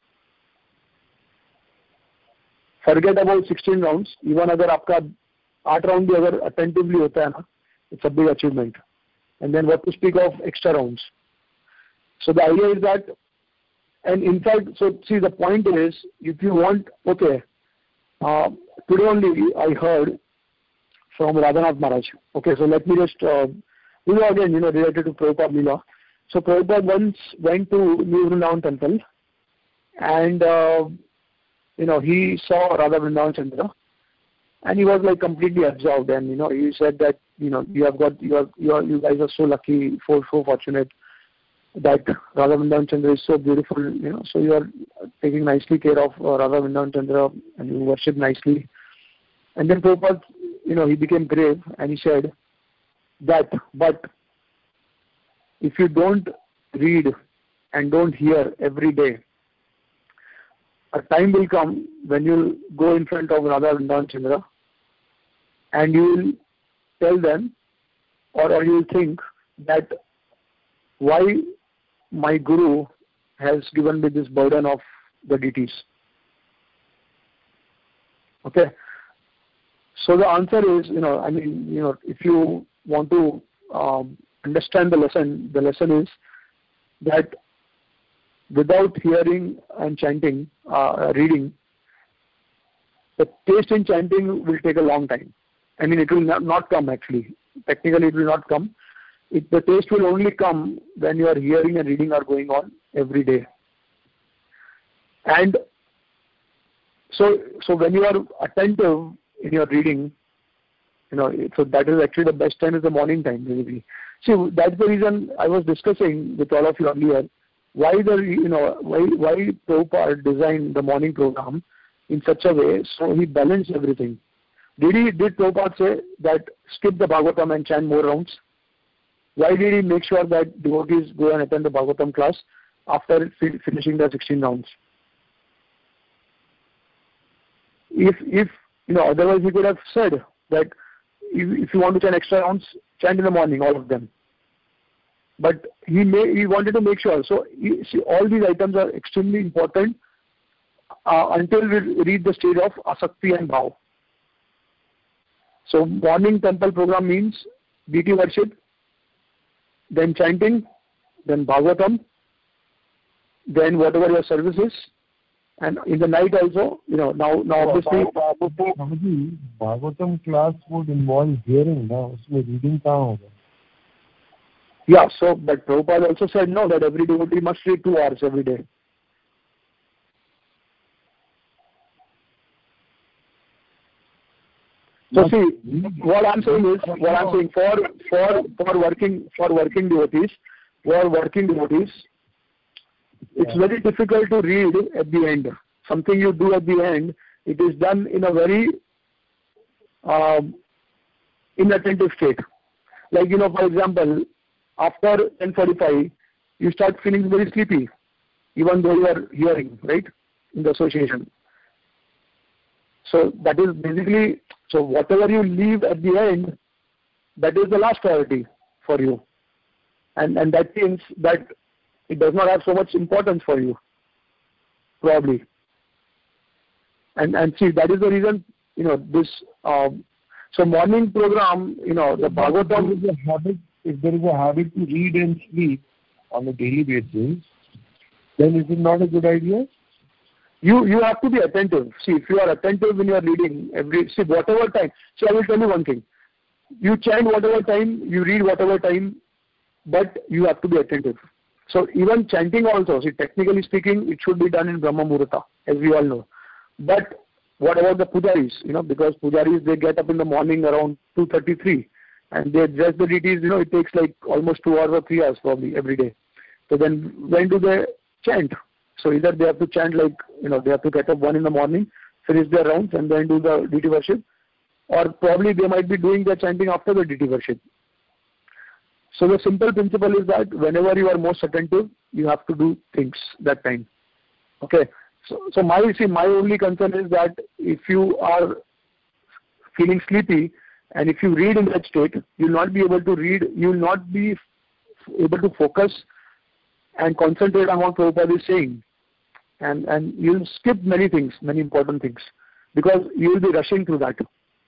Forget about 16 rounds. Even अगर आपका 8 round भी अगर attentively होता है ना, it's a big achievement. And then what to speak of extra rounds. So the idea is that, and in fact, so see, the point is, if you want, okay, today only I heard from Radhanath Maharaj. Okay, so let me just, again, related to Prabhupada Leela. So Prabhupada once went to New Vrindavan temple and, he saw Radha Vrindavan Chandra and he was like completely absorbed, and, he said that, you guys are so lucky, so fortunate that Radha Vrindavan Chandra is so beautiful, so you are taking nicely care of Radha Vrindavan Chandra and you worship nicely. And then Prabhupada, he became grave and he said that, but if you don't read and don't hear every day, a time will come when you'll go in front of Radha Vrindavan Chandra and you will tell them, or you will think that why my Guru has given me this burden of the deities. Okay. So the answer is, if you want to understand the lesson is that without hearing and chanting, reading, the taste in chanting will take a long time. It will not come actually. Technically it will not come. The taste will only come when your hearing and reading are going on every day. And so when you are attentive in your reading, so that is actually the best time is the morning time, basically. See, that's the reason I was discussing with all of you earlier why Prabhupada designed the morning program in such a way so he balanced everything. Did Prabhupada say that skip the Bhagavatam and chant more rounds? Why did he make sure that devotees go and attend the Bhagavatam class after finishing the 16 rounds? If otherwise he could have said that if you want to chant extra rounds, chant in the morning, all of them. But he wanted to make sure. So see, all these items are extremely important until we reach the stage of asakti and bhav. So morning temple program means deity worship, then chanting, then Bhagavatam, then whatever your service is, and in the night also, now obviously Bhagavatam class would involve hearing, now reading kahan hoga? Yeah, so but Prabhupada also said no, that every devotee must read 2 hours every day. So see, what I'm saying for working devotees, it's very difficult to read at the end. Something you do at the end, it is done in a very inattentive state. Like, for example, after 10:45, you start feeling very sleepy, even though you are hearing, right, in the association. So that is basically, so whatever you leave at the end, that is the last priority for you. And that means that it does not have so much importance for you, probably. And see, that is the reason, this, so morning program, the Bhagavatam. If there is a habit to read and sleep on a daily basis, then is it not a good idea? You have to be attentive. See, if you are attentive when you are reading, whatever time. See, I will tell you one thing. You chant whatever time, you read whatever time, but you have to be attentive. So even chanting also, see, technically speaking, it should be done in Brahma Muhurta, as we all know. But what about the pujaris? Because pujaris, they get up in the morning around 2:33, and they address the deities. It takes like almost 2 hours or 3 hours probably every day. So then, when do they chant? So either they have to chant like, they have to get up 1 in the morning, finish their rounds, and then do the deity worship, or probably they might be doing their chanting after the deity worship. So the simple principle is that whenever you are most attentive, you have to do things that time. Okay. So my only concern is that if you are feeling sleepy and if you read in that state, you will not be able to read, you will not be able to focus and concentrate on what Prabhupada is saying. And you will skip many things, many important things, because you will be rushing through that.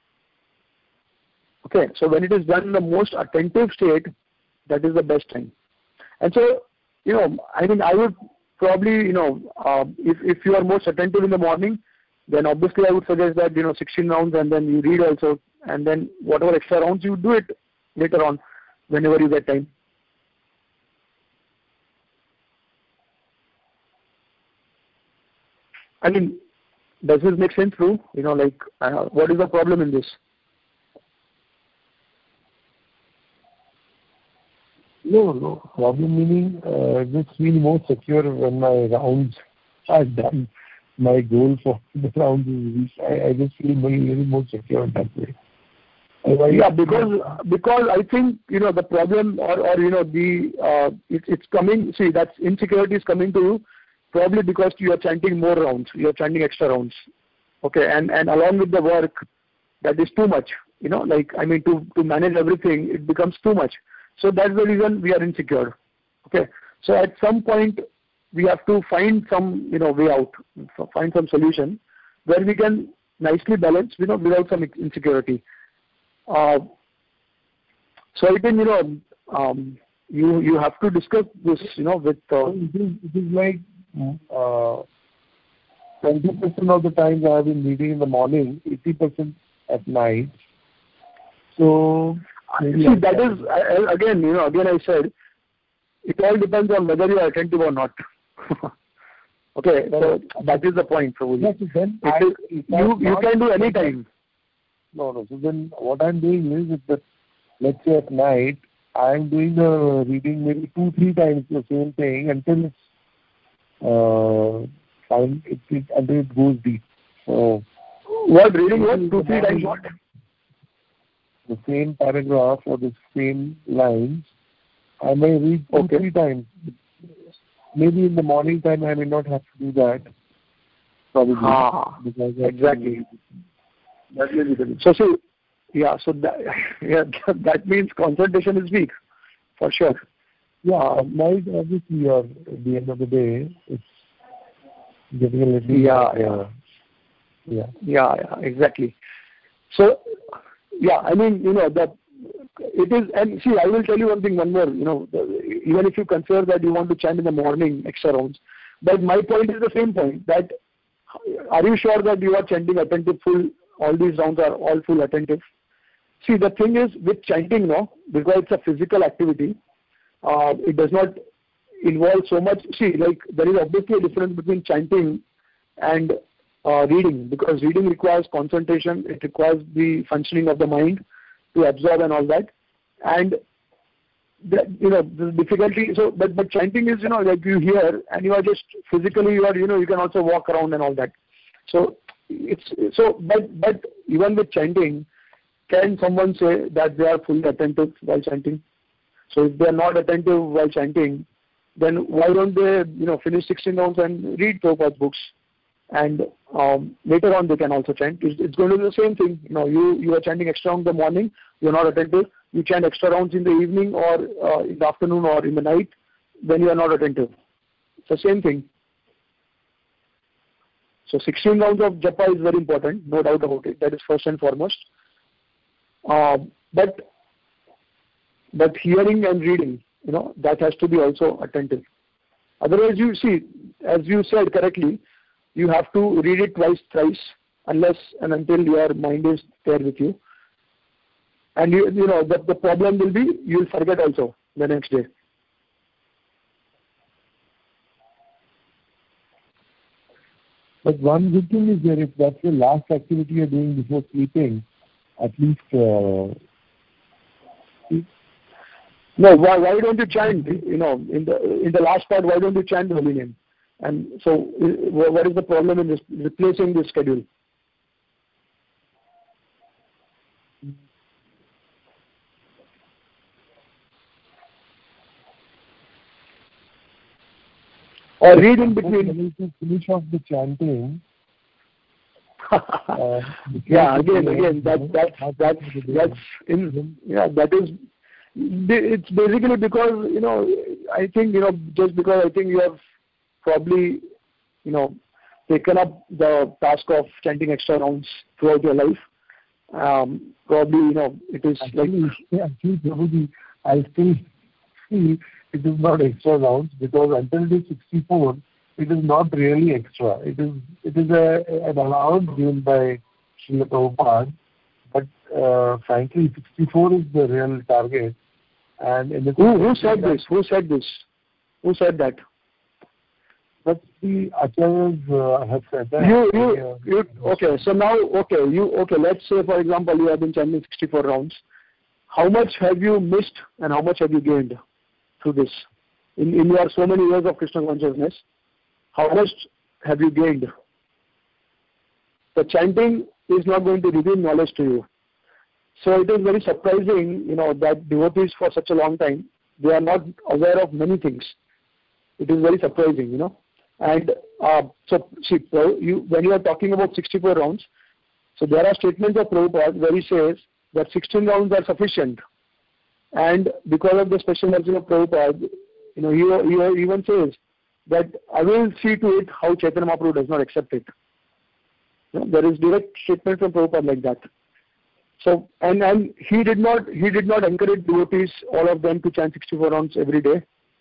Okay, so when it is done in the most attentive state, that is the best time. And so, I would probably, if you are most attentive in the morning, then obviously I would suggest that, 16 rounds, and then you read also, and then whatever extra rounds, you do it later on, whenever you get time. Does this make sense, Dhruv? What is the problem in this? No. Problem meaning, just feel more secure when my rounds are done. My goal for the rounds is reached. I just feel a little more secure that way. Yeah, because I think, the problem it's coming, see, that insecurity is coming to you probably because you are chanting more rounds, you are chanting extra rounds. Okay, and along with the work, that is too much, to manage everything, it becomes too much. So that's the reason we are insecure. Okay, so at some point, we have to find some, way out, find some solution where we can nicely balance, without some insecurity. So I think, you have to discuss this, with... It is like 20% of the times I have been reading in the morning, 80% at night. So... See, that is, again I said, it all depends on whether you are attentive or not. Okay, so that is the point, Prabhuji. Yes, then you can do any time. No. So then what I'm doing is that, let's say at night, I'm doing the reading maybe 2-3 times the same thing until until it goes deep. So what reading was 2-3 times what? The same paragraph or the same lines, I may read 2-3 times. Maybe in the morning time I may not have to do that. Probably. Because exactly. That may be the so that means concentration is weak, for sure. Yeah, at night obviously at the end of the day it's getting a little Yeah, exactly. So that it is, and see, I will tell you one thing, one more, even if you consider that you want to chant in the morning extra rounds, but my point is the same point, that are you sure that you are chanting attentive full, all these rounds are all full attentive? See, the thing is with chanting because it's a physical activity, it does not involve so much, there is obviously a difference between chanting and reading, because reading requires concentration, it requires the functioning of the mind to absorb and all that. And the difficulty. So, but chanting is, like you hear and you are just physically, you can also walk around and all that. So but even with chanting, can someone say that they are fully attentive while chanting? So if they are not attentive while chanting, then why don't they, finish 16 rounds and read Prabhupada's books? And later on they can also chant. It's going to be the same thing. You are chanting extra rounds in the morning, you're not attentive. You chant extra rounds in the evening or in the afternoon or in the night, then you are not attentive. It's the same thing. So 16 rounds of japa is very important, no doubt about it. That is first and foremost. But hearing and reading, that has to be also attentive. Otherwise, you see, as you said correctly, you have to read it twice, thrice, unless and until your mind is there with you. And the problem will be you will forget also the next day. But one good thing is that if that's the last activity you're doing before sleeping, at least. No, why don't you chant? In the last part, why don't you chant the holy name? And so, what is the problem in replacing this schedule? Or read in between. Finish off the chanting. Yeah, again, it's basically because, I think, just because I think you have probably, taken up the task of chanting extra rounds throughout your life. Probably, it is actually, Prabhuji, I still feel it is not extra rounds because until it is 64, it is not really extra. It is an allowance given by Srila Prabhupada, but frankly, 64 is the real target. And who said this? Who said that? But the acharyas have said that. Okay. So now, let's say, for example, you have been chanting 64 rounds. How much have you missed and how much have you gained through this? In your so many years of Krishna consciousness, how much have you gained? The chanting is not going to reveal knowledge to you. So it is very surprising, that devotees for such a long time, they are not aware of many things. It is very surprising, And so, see, when you are talking about 64 rounds, so there are statements of Prabhupada where he says that 16 rounds are sufficient. And because of the special mercy of Prabhupada, he even says that I will see to it how Chaitanya Mahaprabhu does not accept it. There is direct statement from Prabhupada like that. So, and he did not encourage devotees, all of them, to chant 64 rounds every day.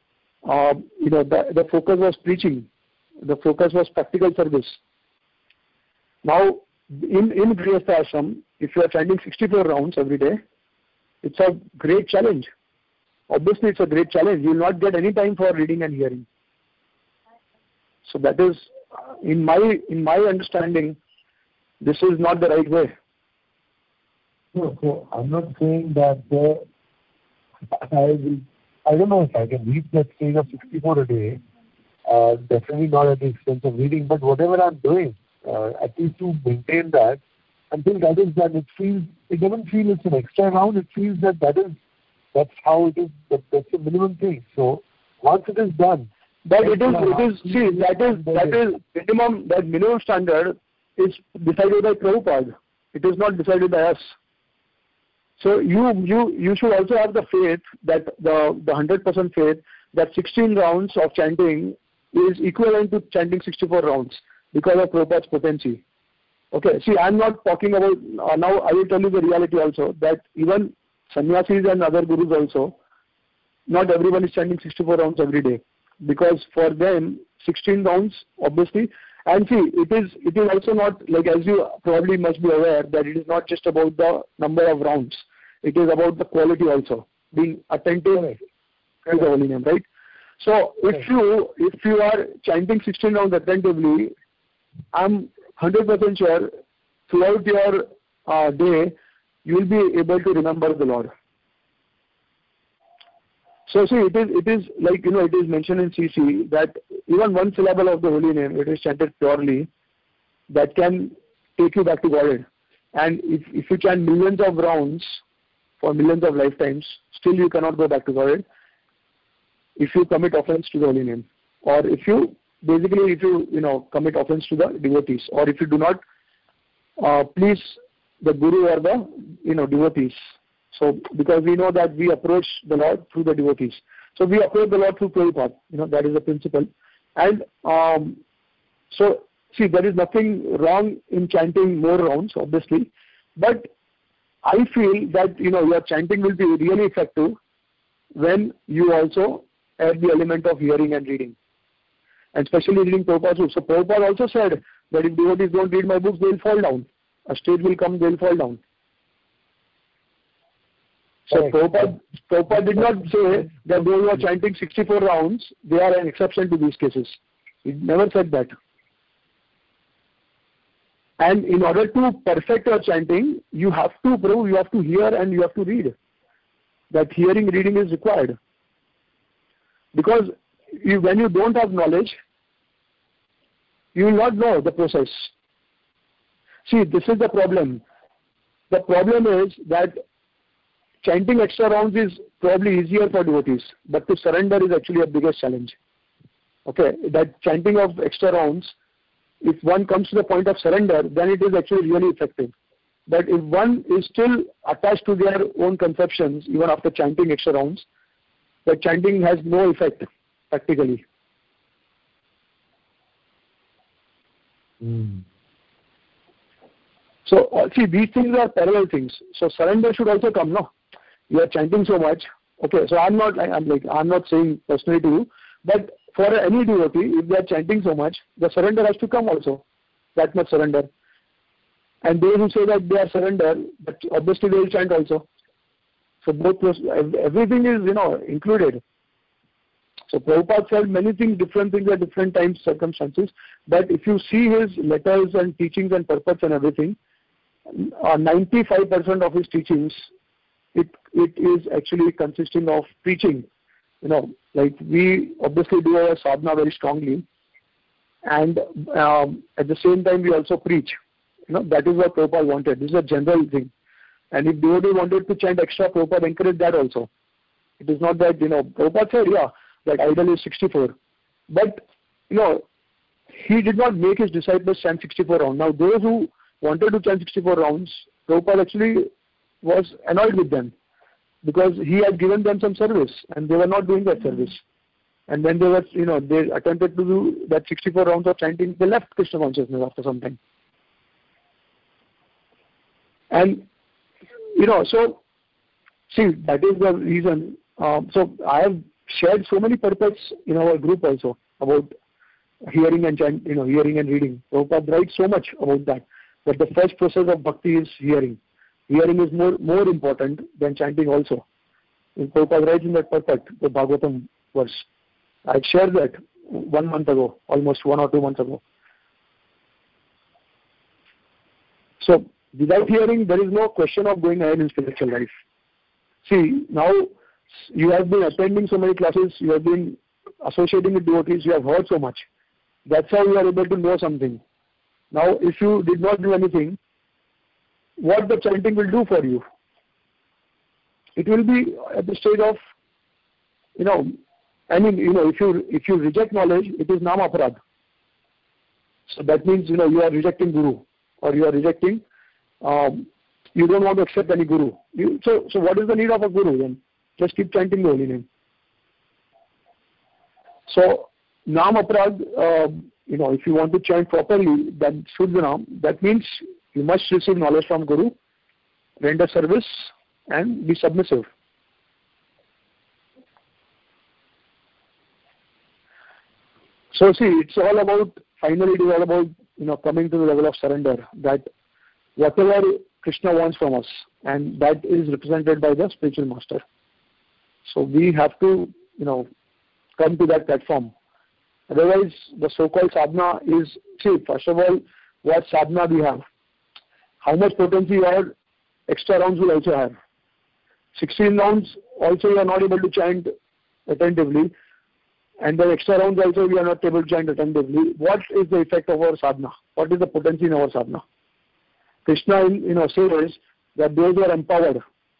The focus was preaching. The focus was practical service. Now, in Grihastha Ashram, if you are chanting 64 rounds every day, it's a great challenge. Obviously, it's a great challenge. You will not get any time for reading and hearing. So that is, in my understanding, this is not the right way. No, so I'm not saying that I don't know if I can reach that stage of 64 a day. Definitely not at the expense of reading, but whatever I'm doing, at least to maintain that, until that is done, it doesn't feel it's an extra round. It feels that's how it is. That's the minimum thing. So once it is done, but that minimum standard is decided by Prabhupada. It is not decided by us. So you should also have the faith that the 100% faith that 16 rounds of chanting is equivalent to chanting 64 rounds because of Prabhupada's potency. Okay, see, I'm not talking about, now I will tell you the reality also, that even sannyasis and other gurus also, not everyone is chanting 64 rounds every day. Because for them, 16 rounds, obviously, and see, it is also not, like, as you probably must be aware, that it is not just about the number of rounds. It is about the quality also, being attentive to the holy name, right? So if you are chanting 16 rounds attentively, I'm 100% sure throughout your day, you will be able to remember the Lord. So see, it is like, it is mentioned in CC that even one syllable of the holy name, it is chanted purely, that can take you back to Godhead. And if you chant millions of rounds for millions of lifetimes, still you cannot go back to Godhead if you commit offense to the holy name, or if you commit offense to the devotees, or if you do not please the Guru or the devotees. So because we know that we approach the Lord through the devotees, so we approach the Lord through Prabhupada. That is the principle. And so see, there is nothing wrong in chanting more rounds, obviously, but I feel that your chanting will be really effective when you also add the element of hearing and reading, and especially reading Prabhupada's books. So Prabhupada also said that if devotees don't read my books, they will fall down. A stage will come, they will fall down. So Prabhupada did not say that those who are chanting 64 rounds, they are an exception to these cases. He never said that. And in order to perfect your chanting, you have to hear and you have to read. That hearing, reading is required. Because when you don't have knowledge, you will not know the process. See, this is the problem. The problem is that chanting extra rounds is probably easier for devotees, but to surrender is actually a biggest challenge. Okay, that chanting of extra rounds, if one comes to the point of surrender, then it is actually really effective. But if one is still attached to their own conceptions, even after chanting extra rounds, the chanting has no effect practically. So see, these things are parallel things. So surrender should also come, no? You are chanting so much. Okay, so I'm not saying personally to you, but for any devotee, if they are chanting so much, the surrender has to come also. That much surrender. And those who say that they are surrender, but obviously they will chant also. So both, everything is included. So Prabhupada said many things, different things at different times, circumstances. But if you see his letters and teachings and purpose and everything, 95% of his teachings, it is actually consisting of preaching. Like we obviously do our sadhana very strongly, and at the same time we also preach. That is what Prabhupada wanted. This is a general thing. And if devotee wanted to chant extra, Prabhupada encouraged that also. It is not that, Prabhupada said, that idol is 64. But, he did not make his disciples chant 64 rounds. Now, those who wanted to chant 64 rounds, Prabhupada actually was annoyed with them, because he had given them some service and they were not doing that service. And when they were, they attempted to do that 64 rounds of chanting, they left Krishna consciousness after some time. And, so, see, that is the reason. So I have shared so many purports in our group also about hearing and hearing and reading. Prabhupada writes so much about that. But the first process of bhakti is hearing. Hearing is more important than chanting also. And Prabhupada writes in that purport, the Bhagavatam verse. I shared that 1 month ago, almost 1 or 2 months ago. So without hearing, there is no question of going ahead in spiritual life. See, now you have been attending so many classes, you have been associating with devotees, you have heard so much. That's how you are able to know something. Now, if you did not do anything, what the chanting will do for you? It will be at the stage of, if you reject knowledge, it is nama aparad. So that means, you are rejecting Guru, or you are rejecting, you don't want to accept any Guru. So what is the need of a Guru then? Just keep chanting the holy name. So, Nam Aparad, if you want to chant properly, then Shuddhanam, that means you must receive knowledge from Guru, render service, and be submissive. So see, it's all about, finally it is all about, coming to the level of surrender, that whatever Krishna wants from us, and that is represented by the spiritual master. So we have to, come to that platform. Otherwise, the so-called sadhana is, see, first of all, what sadhana we have. How much potency you have, extra rounds will also have. 16 rounds, also you are not able to chant attentively, and the extra rounds also we are not able to chant attentively, what is the effect of our sadhana? What is the potency in our sadhana? Krishna, says that those who are empowered,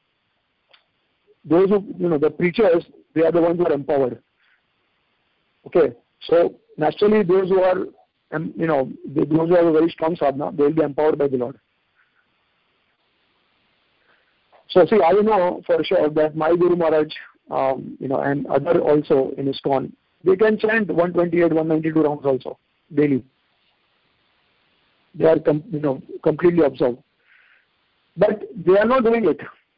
those who, the preachers, they are the ones who are empowered. Okay, so naturally those who are, those who have a very strong sadhana, they will be empowered by the Lord. So see, I know for sure that my Guru Maharaj, and other also in ISKCON, they can chant 128, 192 rounds also daily. They are completely absorbed, but they are not doing it.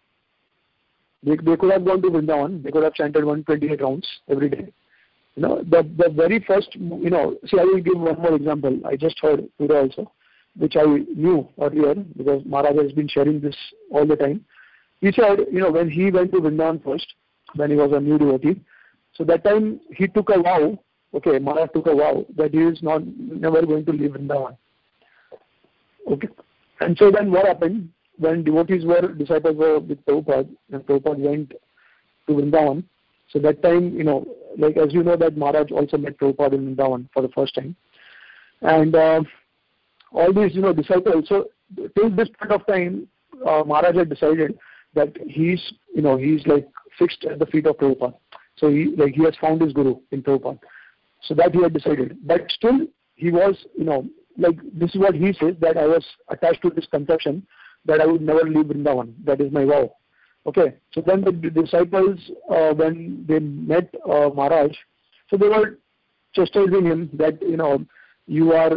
They could have gone to Vrindavan. They could have chanted 128 rounds every day. The very first, see, I will give one more example. I just heard today also, which I knew earlier because Maharaj has been sharing this all the time. He said, when he went to Vrindavan first, when he was a new devotee, so that time he took a vow, Maharaj took a vow that he is never going to leave Vrindavan. Okay. And so then what happened, when disciples were with Prabhupada, and Prabhupada went to Vrindavan, so that time, as you know that Maharaj also met Prabhupada in Vrindavan for the first time. And all these, disciples, so till this point of time, Maharaj had decided that he's like fixed at the feet of Prabhupada. So he has found his guru in Prabhupada. So that he had decided. But still, he was, this is what he says, that I was attached to this conception that I would never leave Vrindavan. That is my vow. Okay. So then the disciples, when they met Maharaj, so they were chastising him that, you are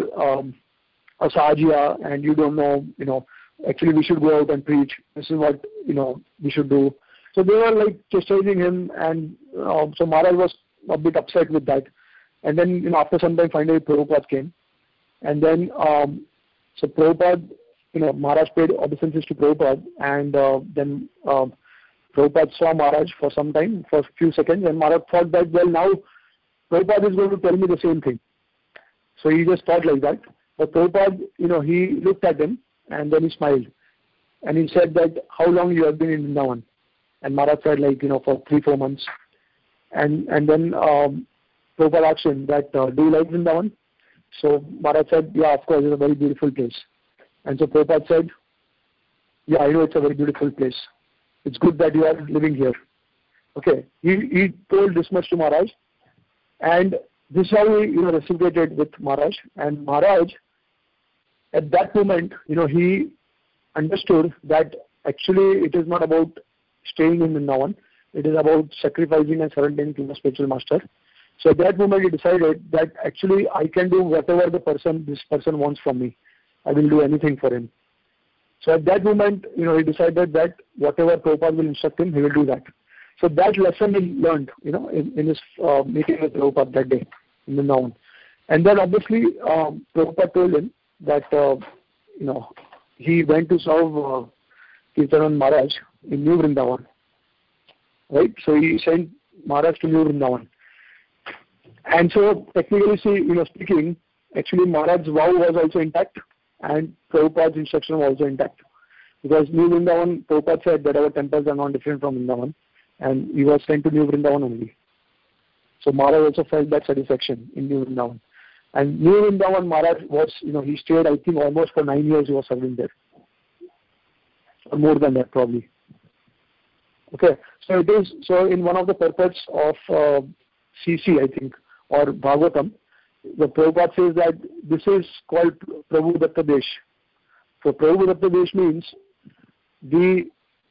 a Sahajiya and you don't know, actually we should go out and preach. This is what, we should do. So they were like chastising him, and so Maharaj was a bit upset with that. And then, after some time, finally Prabhupada came. And then, so Prabhupada, Maharaj paid obeisances to Prabhupada, and then Prabhupada saw Maharaj for some time, for a few seconds, and Maharaj thought that, well, now Prabhupada is going to tell me the same thing. So he just thought like that. But Prabhupada, he looked at him, and then he smiled. And he said that, how long you have been in Vrindavan? And Maharaj said, for 3-4 months. And then Prabhupada asked him that, do you like Vrindavan? So Maharaj said, yeah, of course, it's a very beautiful place. And so Prabhupada said, yeah, I know it's a very beautiful place. It's good that you are living here. Okay. He told this much to Maharaj. And this is how he, reciprocated with Maharaj. And Maharaj, at that moment, he understood that actually it is not about staying in Vrindavan. It is about sacrificing and surrendering to the spiritual master. So at that moment he decided that actually I can do whatever this person wants from me. I will do anything for him. So at that moment, he decided that whatever Prabhupada will instruct him, he will do that. So that lesson he learned, in his meeting with Prabhupada that day in Vrindavan. And then obviously Prabhupada told him that, he went to serve Kirtanand Maharaj in New Vrindavan. Right? So he sent Maharaj to New Vrindavan. And so technically speaking, actually Maharaj's vow was also intact and Prabhupada's instruction was also intact. Because New Vrindavan, Prabhupada said that our temples are not different from Vrindavan, and he was sent to New Vrindavan only. So Maharaj also felt that satisfaction in New Vrindavan. And New Vrindavan, Maharaj was, he stayed, I think, almost for 9 years he was serving there. Or more than that, probably. Okay, so it is, so in one of the purports of CC, I think, or Bhagavatam, the Prabhupada says that this is called Prabhu Datta Desh. So Prabhu Datta Desh means the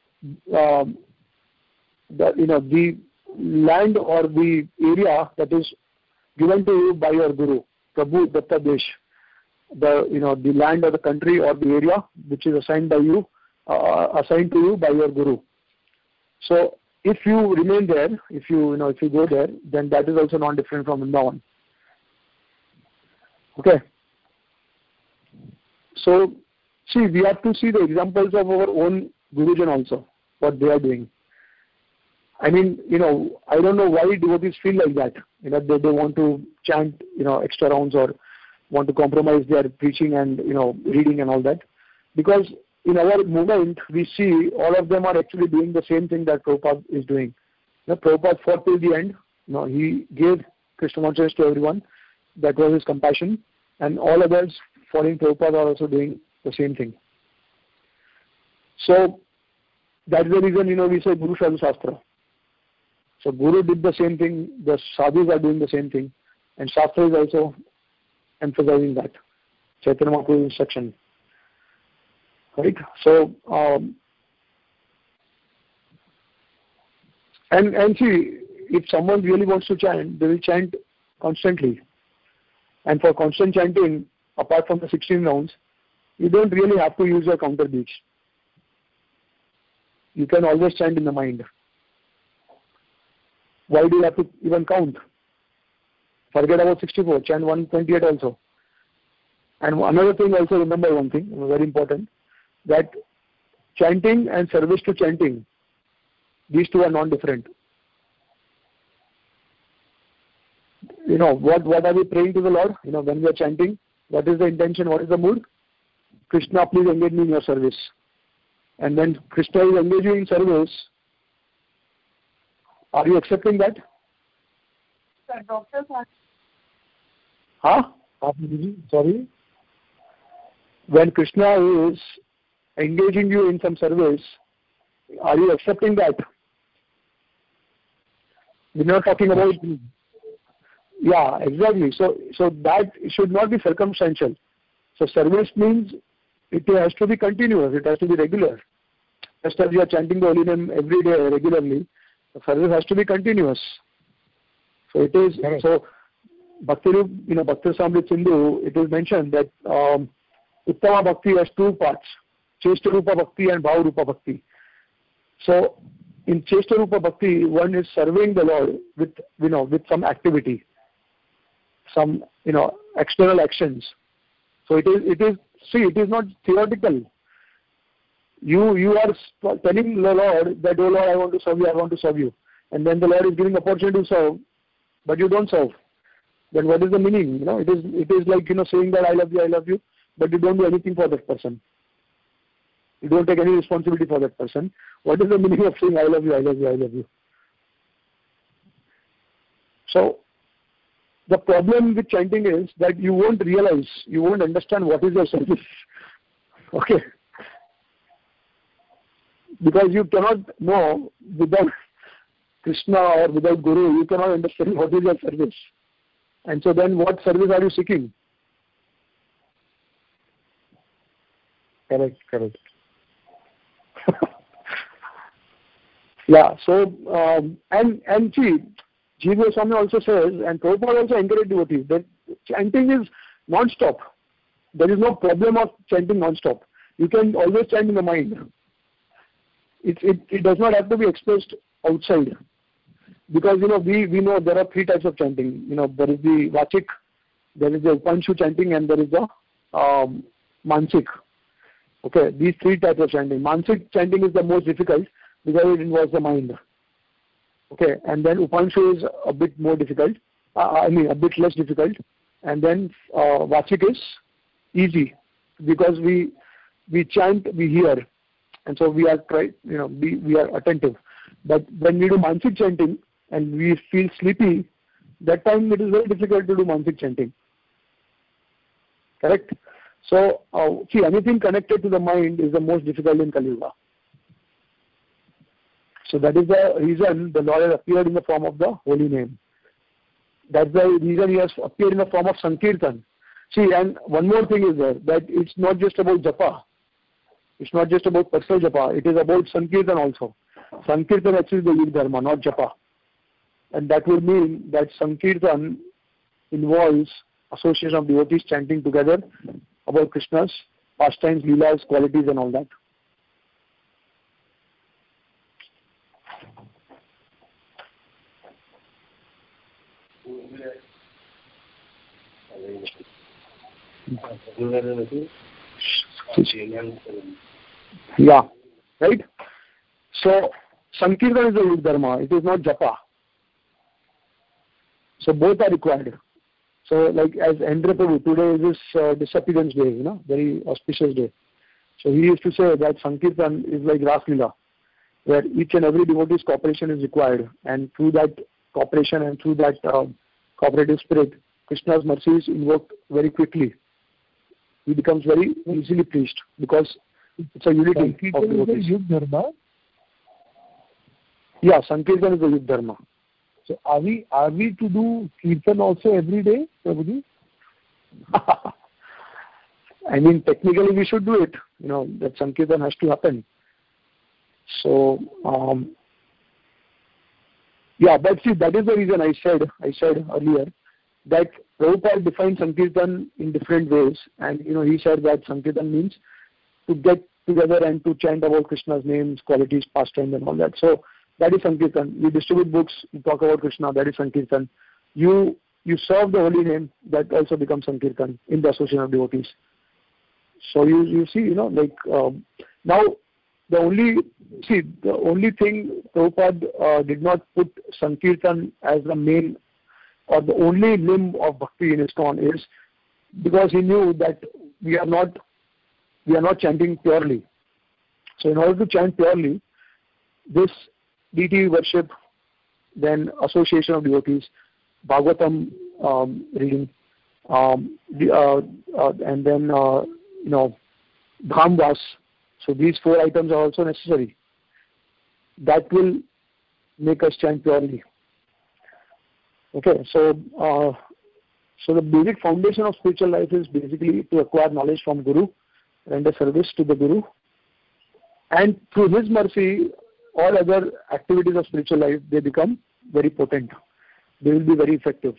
land or the area that is given to you by your Guru, Prabhu Datta Desh. The land or the country or the area which is assigned by you, assigned to you by your Guru. So if you remain there, if you go there, then that is also not different from Vrindavan. Okay. So see, we have to see the examples of our own Gurujan also, what they are doing. I mean, I don't know why devotees feel like that. They want to chant, extra rounds or want to compromise their preaching and, reading and all that. Because in our movement, we see all of them are actually doing the same thing that Prabhupada is doing. Prabhupada fought till the end he gave Krishna consciousness to everyone. That was his compassion, and all others following Prabhupada are also doing the same thing. So that's the reason we say Guru Sadhu Shastra. So Guru did the same thing, the sadhus are doing the same thing, and Shastra is also emphasizing that. Chaitanya Mahaprabhu's instruction. Right? So and see, if someone really wants to chant, they will chant constantly. And for constant chanting, apart from the 16 rounds, you don't really have to use your counter beats. You can always chant in the mind. Why do you have to even count? Forget about 64, chant 128 also. And another thing also, remember one thing, very important, that chanting and service to chanting, these two are non-different. What are we praying to the Lord? When we are chanting, what is the intention, what is the mood? Krishna, please engage me in your service. And when Krishna is engaging in service, are you accepting that? Sir, doctor, Huh? Sorry? When Krishna is engaging you in some service, are you accepting that? We're not talking about... Yeah, exactly. So that should not be circumstantial. So service means it has to be continuous, it has to be regular. Just as you are chanting the holy name every day regularly, the service has to be continuous. So it is, Correct. so Bhakti Rasamrita Sindhu, it is mentioned that Uttama Bhakti has two parts, Cheshta Rupa Bhakti and Bhav Rupa Bhakti. So in Cheshta Rupa Bhakti, one is serving the Lord with some activity, some external actions. So it is not theoretical. You are telling the Lord that, oh Lord, I want to serve you, and then the Lord is giving opportunity to serve, but you don't serve. Then what is the meaning? It is like saying that I love you, but you don't do anything for that person. You don't take any responsibility for that person. What is the meaning of saying I love you? So the problem with chanting is that you won't realize, you won't understand what is your service. Okay. Because you cannot know without Krishna or without Guru, you cannot understand what is your service. And so then what service are you seeking? Correct. Yeah, so, and see, Jiva Goswami also says, and Prabhupada also encouraged devotees, that chanting is non-stop. There is no problem of chanting non-stop. You can always chant in the mind. It does not have to be expressed outside. Because, we know there are three types of chanting. There is the Vachik, there is the Upanshu chanting, and there is the Mansik. Okay, these three types of chanting. Mansik chanting is the most difficult because it involves the mind. Okay, and then Upanshu is a bit more difficult, a bit less difficult, and then Vachik is easy because we chant, we hear, and so we are we are attentive. But when we do Mansik chanting and we feel sleepy, that time it is very difficult to do Mansik chanting. Correct? So, see, anything connected to the mind is the most difficult in Kali Yuga. So that is the reason the Lord has appeared in the form of the holy name. That's the reason he has appeared in the form of Sankirtan. See, and one more thing is there, that it's not just about Japa. It's not just about personal Japa. It is about Sankirtan also. Sankirtan actually is the Yug Dharma, not Japa. And that would mean that Sankirtan involves association of devotees chanting together about Krishna's pastimes, leelas, qualities and all that. Yeah, right? So, Sankirtan is the Yug Dharma, it is not Japa. So, both are required. So, like as Indra Prabhu, today is his disappearance day, very auspicious day. So, he used to say that Sankirtan is like Ras Leela, where each and every devotee's cooperation is required, and through that cooperation and through that cooperative spirit, Krishna's mercy is invoked very quickly. He becomes very easily pleased because it's a unity of devotees. Yug Dharma? Yeah, Sankirtan is the Yug Dharma. So are we to do Kirtan also every day, Prabhuji? I mean, technically we should do it. That Sankirtan has to happen. So, but see, that is the reason I said earlier that Prabhupada defined Sankirtan in different ways, and he said that Sankirtan means to get together and to chant about Krishna's names, qualities, pastimes, and all that. So that is Sankirtan. You distribute books, you talk about Krishna, that is Sankirtan. You serve the holy name, that also becomes Sankirtan in the association of devotees. So you see, now the only thing Prabhupada did not put Sankirtan as the main or the only limb of bhakti in ISKCON is because he knew that we are not chanting purely. So in order to chant purely, this deity worship, then association of devotees, Bhagavatam reading, and then Dhamvas. So these 4 items are also necessary. That will make us chant purely. Okay, so the basic foundation of spiritual life is basically to acquire knowledge from Guru, render service to the Guru, and through his mercy, all other activities of spiritual life, they become very potent. They will be very effective.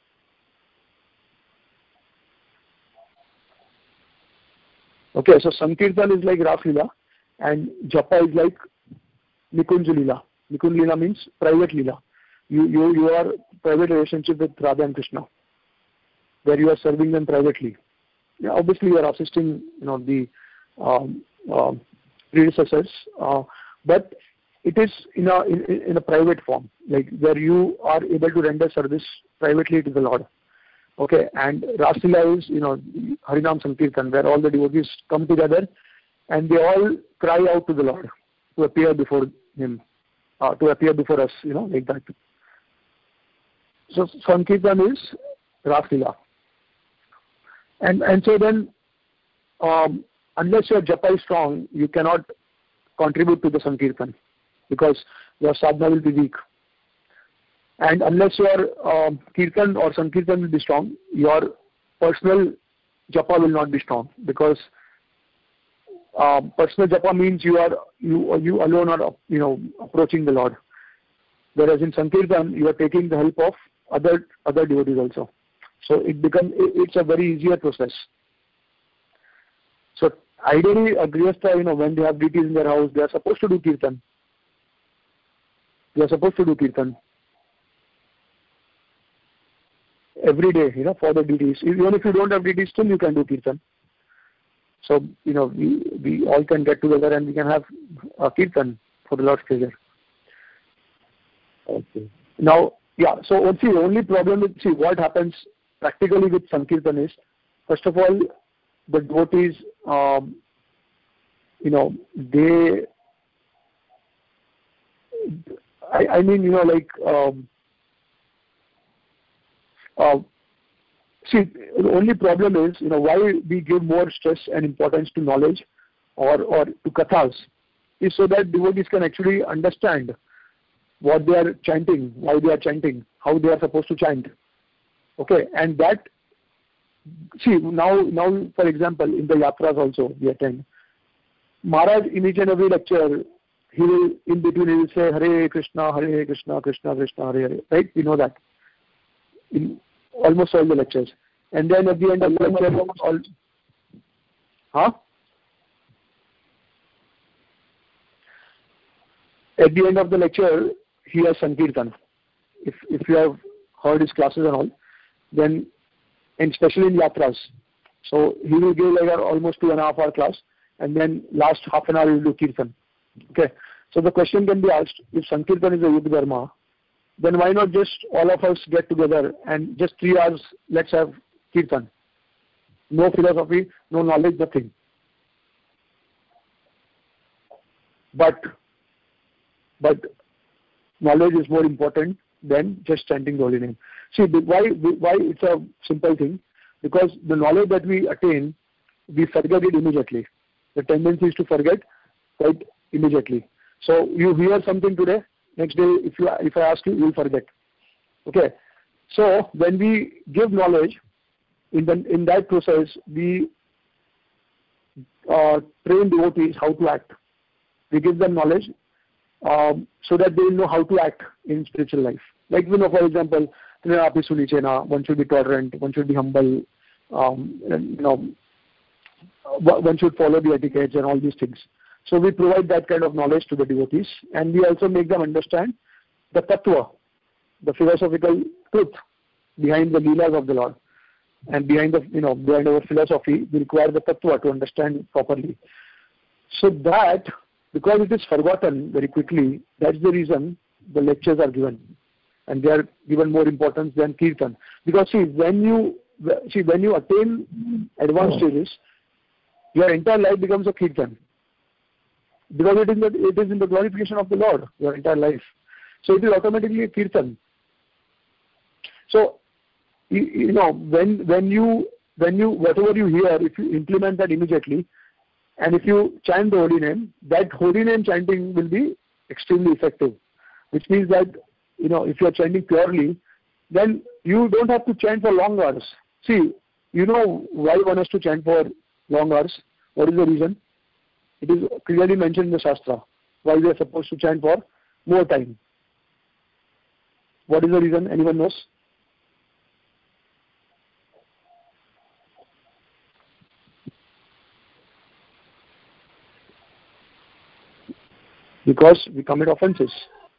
Okay, so Sankirtan is like Ras Leela and Japa is like Nikunj Leela. Nikunj Leela means private Leela. You are private relationship with Radha and Krishna, where you are serving them privately. Yeah, obviously you are assisting the predecessors, but it is in a private form, like where you are able to render service privately to the Lord. Okay, and Ras Leela is Harinam Sankirtan, where all the devotees come together and they all cry out to the Lord to appear before him, to appear before us, like that. So Sankirtan is Ras Leela. And so then, unless your japa is strong, you cannot contribute to the Sankirtan because your sadhana will be weak. And unless your Kirtan or Sankirtan will be strong, your personal japa will not be strong because personal japa means you alone are approaching the Lord. Whereas in Sankirtan, you are taking the help of other devotees also. So it's a very easier process. So ideally, a grihastha, when they have deities in their house, they are supposed to do Kirtan. They are supposed to do Kirtan every day, for the deities. Even if you don't have deities, still you can do Kirtan. So, we all can get together and we can have a Kirtan for the Lord's pleasure. Okay. Now, so the only problem is, what happens practically with Sankirtan is, first of all, the devotees, the only problem is, why we give more stress and importance to knowledge or to kathas is so that devotees can actually understand what they are chanting, why they are chanting, how they are supposed to chant. Okay, and that, now for example, in the yatras also we attend, Maharaj in each and every lecture, he will, in between he will say, Hare Krishna, Krishna Krishna, Hare Hare, right? We know that in almost all the lectures. And then at the end of the lecture, at the end of the lecture, he has Sankirtan. If you have heard his classes and all, then, and especially in yatras, so he will give like almost 2.5 hour class, and then last half an hour he will do Kirtan. Okay, so the question can be asked, if Sankirtan is a Yug Dharma, then why not just all of us get together and just 3 hours, let's have Kirtan. No philosophy, no knowledge, nothing. But knowledge is more important than just chanting the holy name. See, why it's a simple thing? Because the knowledge that we attain, we forget it immediately. The tendency is to forget quite immediately. So you hear something today, next day if I ask you, you'll forget. Okay. So when we give knowledge, in that process, we train devotees how to act. We give them knowledge so that they will know how to act in spiritual life. Like, for example, one should be tolerant, one should be humble, one should follow the etiquettes and all these things. So we provide that kind of knowledge to the devotees, and we also make them understand the tattva, the philosophical truth behind the leelas of the Lord, and behind our philosophy, we require the tattva to understand properly. So that, because it is forgotten very quickly, that's the reason the lectures are given, and they are given more importance than kirtan. Because when you attain advanced stages, your entire life becomes a kirtan. Because it is in the glorification of the Lord, your entire life. So it is automatically a kirtan. So, when you whatever you hear, if you implement that immediately, and if you chant the holy name, that holy name chanting will be extremely effective. Which means that, if you are chanting purely, then you don't have to chant for long hours. See, why one has to chant for long hours? What is the reason? It is clearly mentioned in the Shastra, why we are supposed to chant for more time. What is the reason? Anyone knows? Because we commit offenses.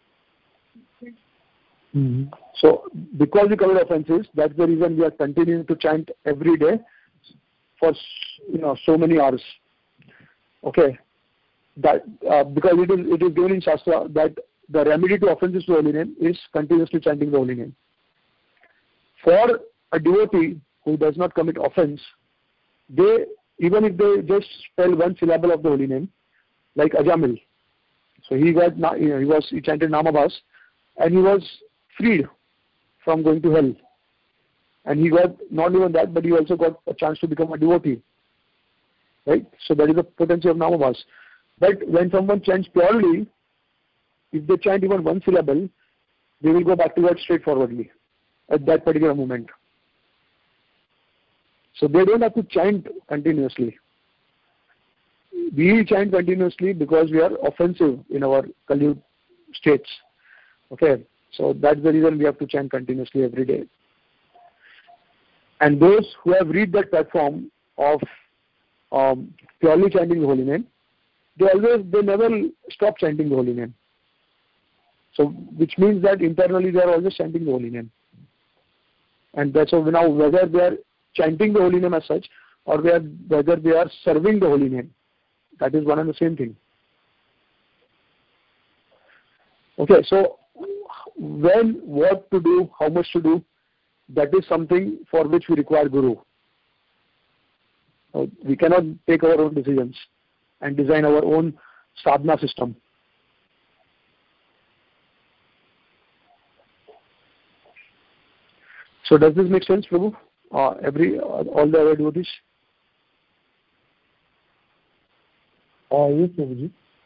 Mm-hmm. So, because we commit offenses, that's the reason we are continuing to chant every day for so many hours. Okay, that because it is given in Shastra that the remedy to offenses to holy name is continuously chanting the holy name. For a devotee who does not commit offense, even if they just spell one syllable of the holy name, like Ajamil, so he chanted Namabhas, and he was freed from going to hell. And he got not even that, but he also got a chance to become a devotee. Right? So that is the potency of Namabhas. But when someone chants purely, if they chant even one syllable, they will go back to God straightforwardly at that particular moment. So they don't have to chant continuously. We chant continuously because we are offensive in our Kali states. Okay, so that's the reason we have to chant continuously every day. And those who have reached that platform of purely chanting the holy name, they never stop chanting the holy name. So, which means that internally they are always chanting the holy name. And that's how now whether they are chanting the holy name as such, or whether they are serving the holy name, that is one and the same thing. Okay, so what to do, how much to do, that is something for which we require Guru. We cannot take our own decisions and design our own sadhana system. So does this make sense, Prabhu? All the other devotees? Yes, Prabhuji.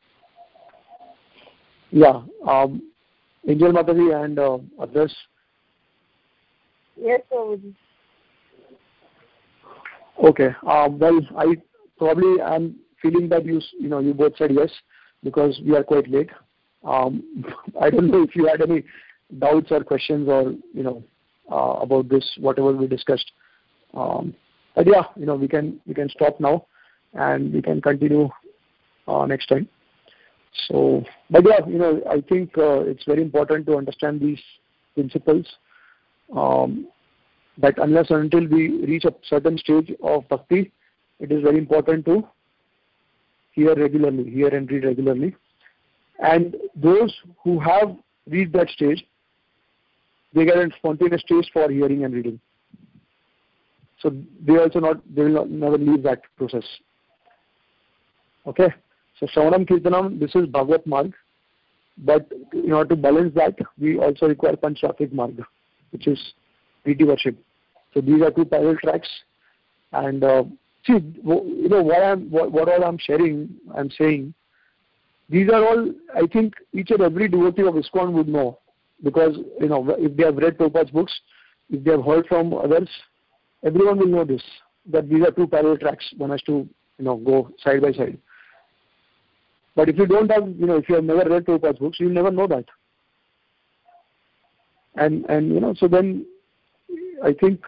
Yeah. Angel Mataji and others. Yes, Prabhuji. Okay. Well, I am feeling that you both said yes, because we are quite late. I don't know if you had any doubts or questions or about this, whatever we discussed. But yeah, we can stop now and we can continue next time. So, but yeah, I think it's very important to understand these principles. That unless and until we reach a certain stage of bhakti, it is very important to hear and read regularly. And those who have reached that stage, they get a spontaneous taste for hearing and reading. So they will never leave that process. Okay. So Shravanam Kirtanam, this is Bhagavat Marg. But in order to balance that, we also require Panchratrik Marg, which is deity worship. So these are two parallel tracks. And see, what all I'm sharing, I'm saying, these are all, I think, each and every devotee of ISKCON would know, because if they have read Prabhupada's books, if they have heard from others, everyone will know this, that these are two parallel tracks. One has to go side by side. But if you don't have, if you have never read Prabhupada's books, you'll never know that. And so then I think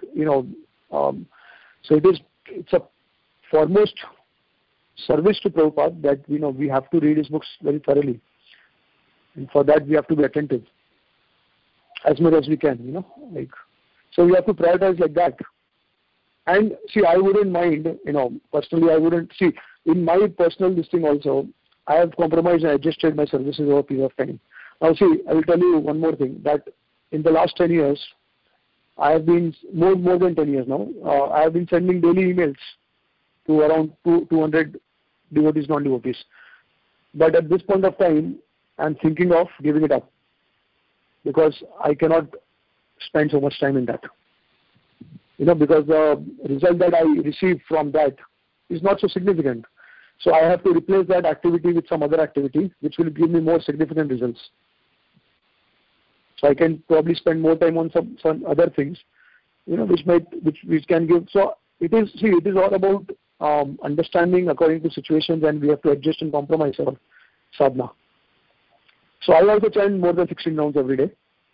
so it's a foremost service to Prabhupada that we have to read his books very thoroughly, and for that we have to be attentive as much as we can. So we have to prioritize like that. And see, I wouldn't mind, personally, I wouldn't see in my personal listing also. I have compromised and adjusted my services over a period of time. Now, see, I will tell you one more thing, that in the last 10 years, I have been more than 10 years now. I have been sending daily emails to around 200 devotees, non-devotees. But at this point of time, I'm thinking of giving it up, because I cannot spend so much time in that. Because the result that I receive from that is not so significant. So I have to replace that activity with some other activity which will give me more significant results. So I can probably spend more time on some other things, which can give. So it is all about understanding according to situations, and we have to adjust and compromise our sadhana. So I also chant more than 16 rounds every day.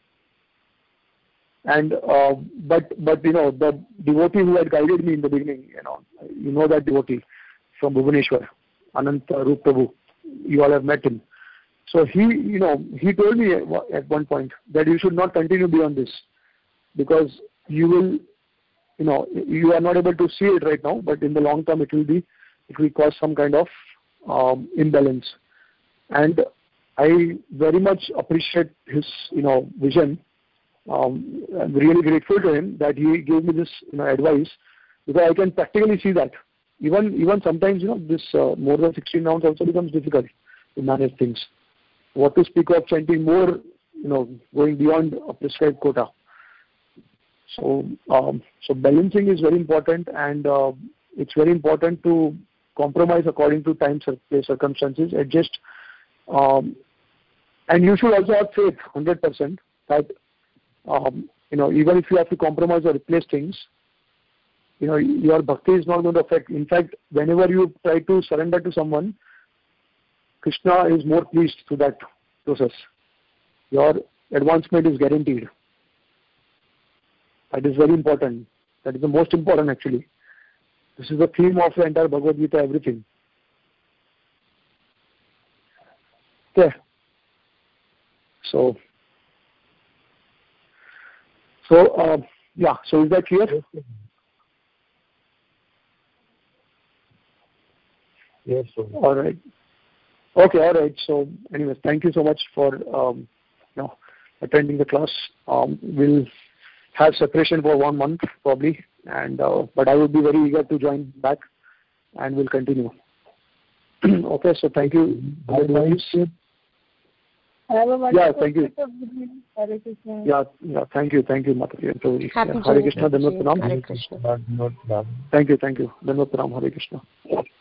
And but the devotee who had guided me in the beginning, that devotee from Bhubaneswar, Anant Roop Prabhu, you all have met him. So he told me at one point that you should not continue beyond this, because you will, you are not able to see it right now, but in the long term it will cause some kind of imbalance. And I very much appreciate his vision. I'm really grateful to him that he gave me this advice, because I can practically see that even sometimes this more than 16 rounds also becomes difficult to manage things. What to speak of chanting more, going beyond a prescribed quota. So balancing is very important, and it's very important to compromise according to time, circumstances, adjust, and you should also have faith 100% that even if you have to compromise or replace things, your bhakti is not going to affect. In fact, whenever you try to surrender to someone, Krishna is more pleased through that process. Your advancement is guaranteed. That is very important. That is the most important, actually. This is the theme of the entire Bhagavad Gita, everything. Okay. So is that clear? Yes, sir. All right. Okay, all right. So anyways, thank you so much for attending the class. We'll have separation for 1 month probably, and but I would be very eager to join back, and we'll continue. Okay, so thank you. Have a wonderful thank you. Hare Krishna. Yeah, thank you, Mataji. Happy Hare Krishna, Janmashtami. Dandavat Pranam. Hare Krishna. Thank you, Dandavat Pranam, Hare Krishna.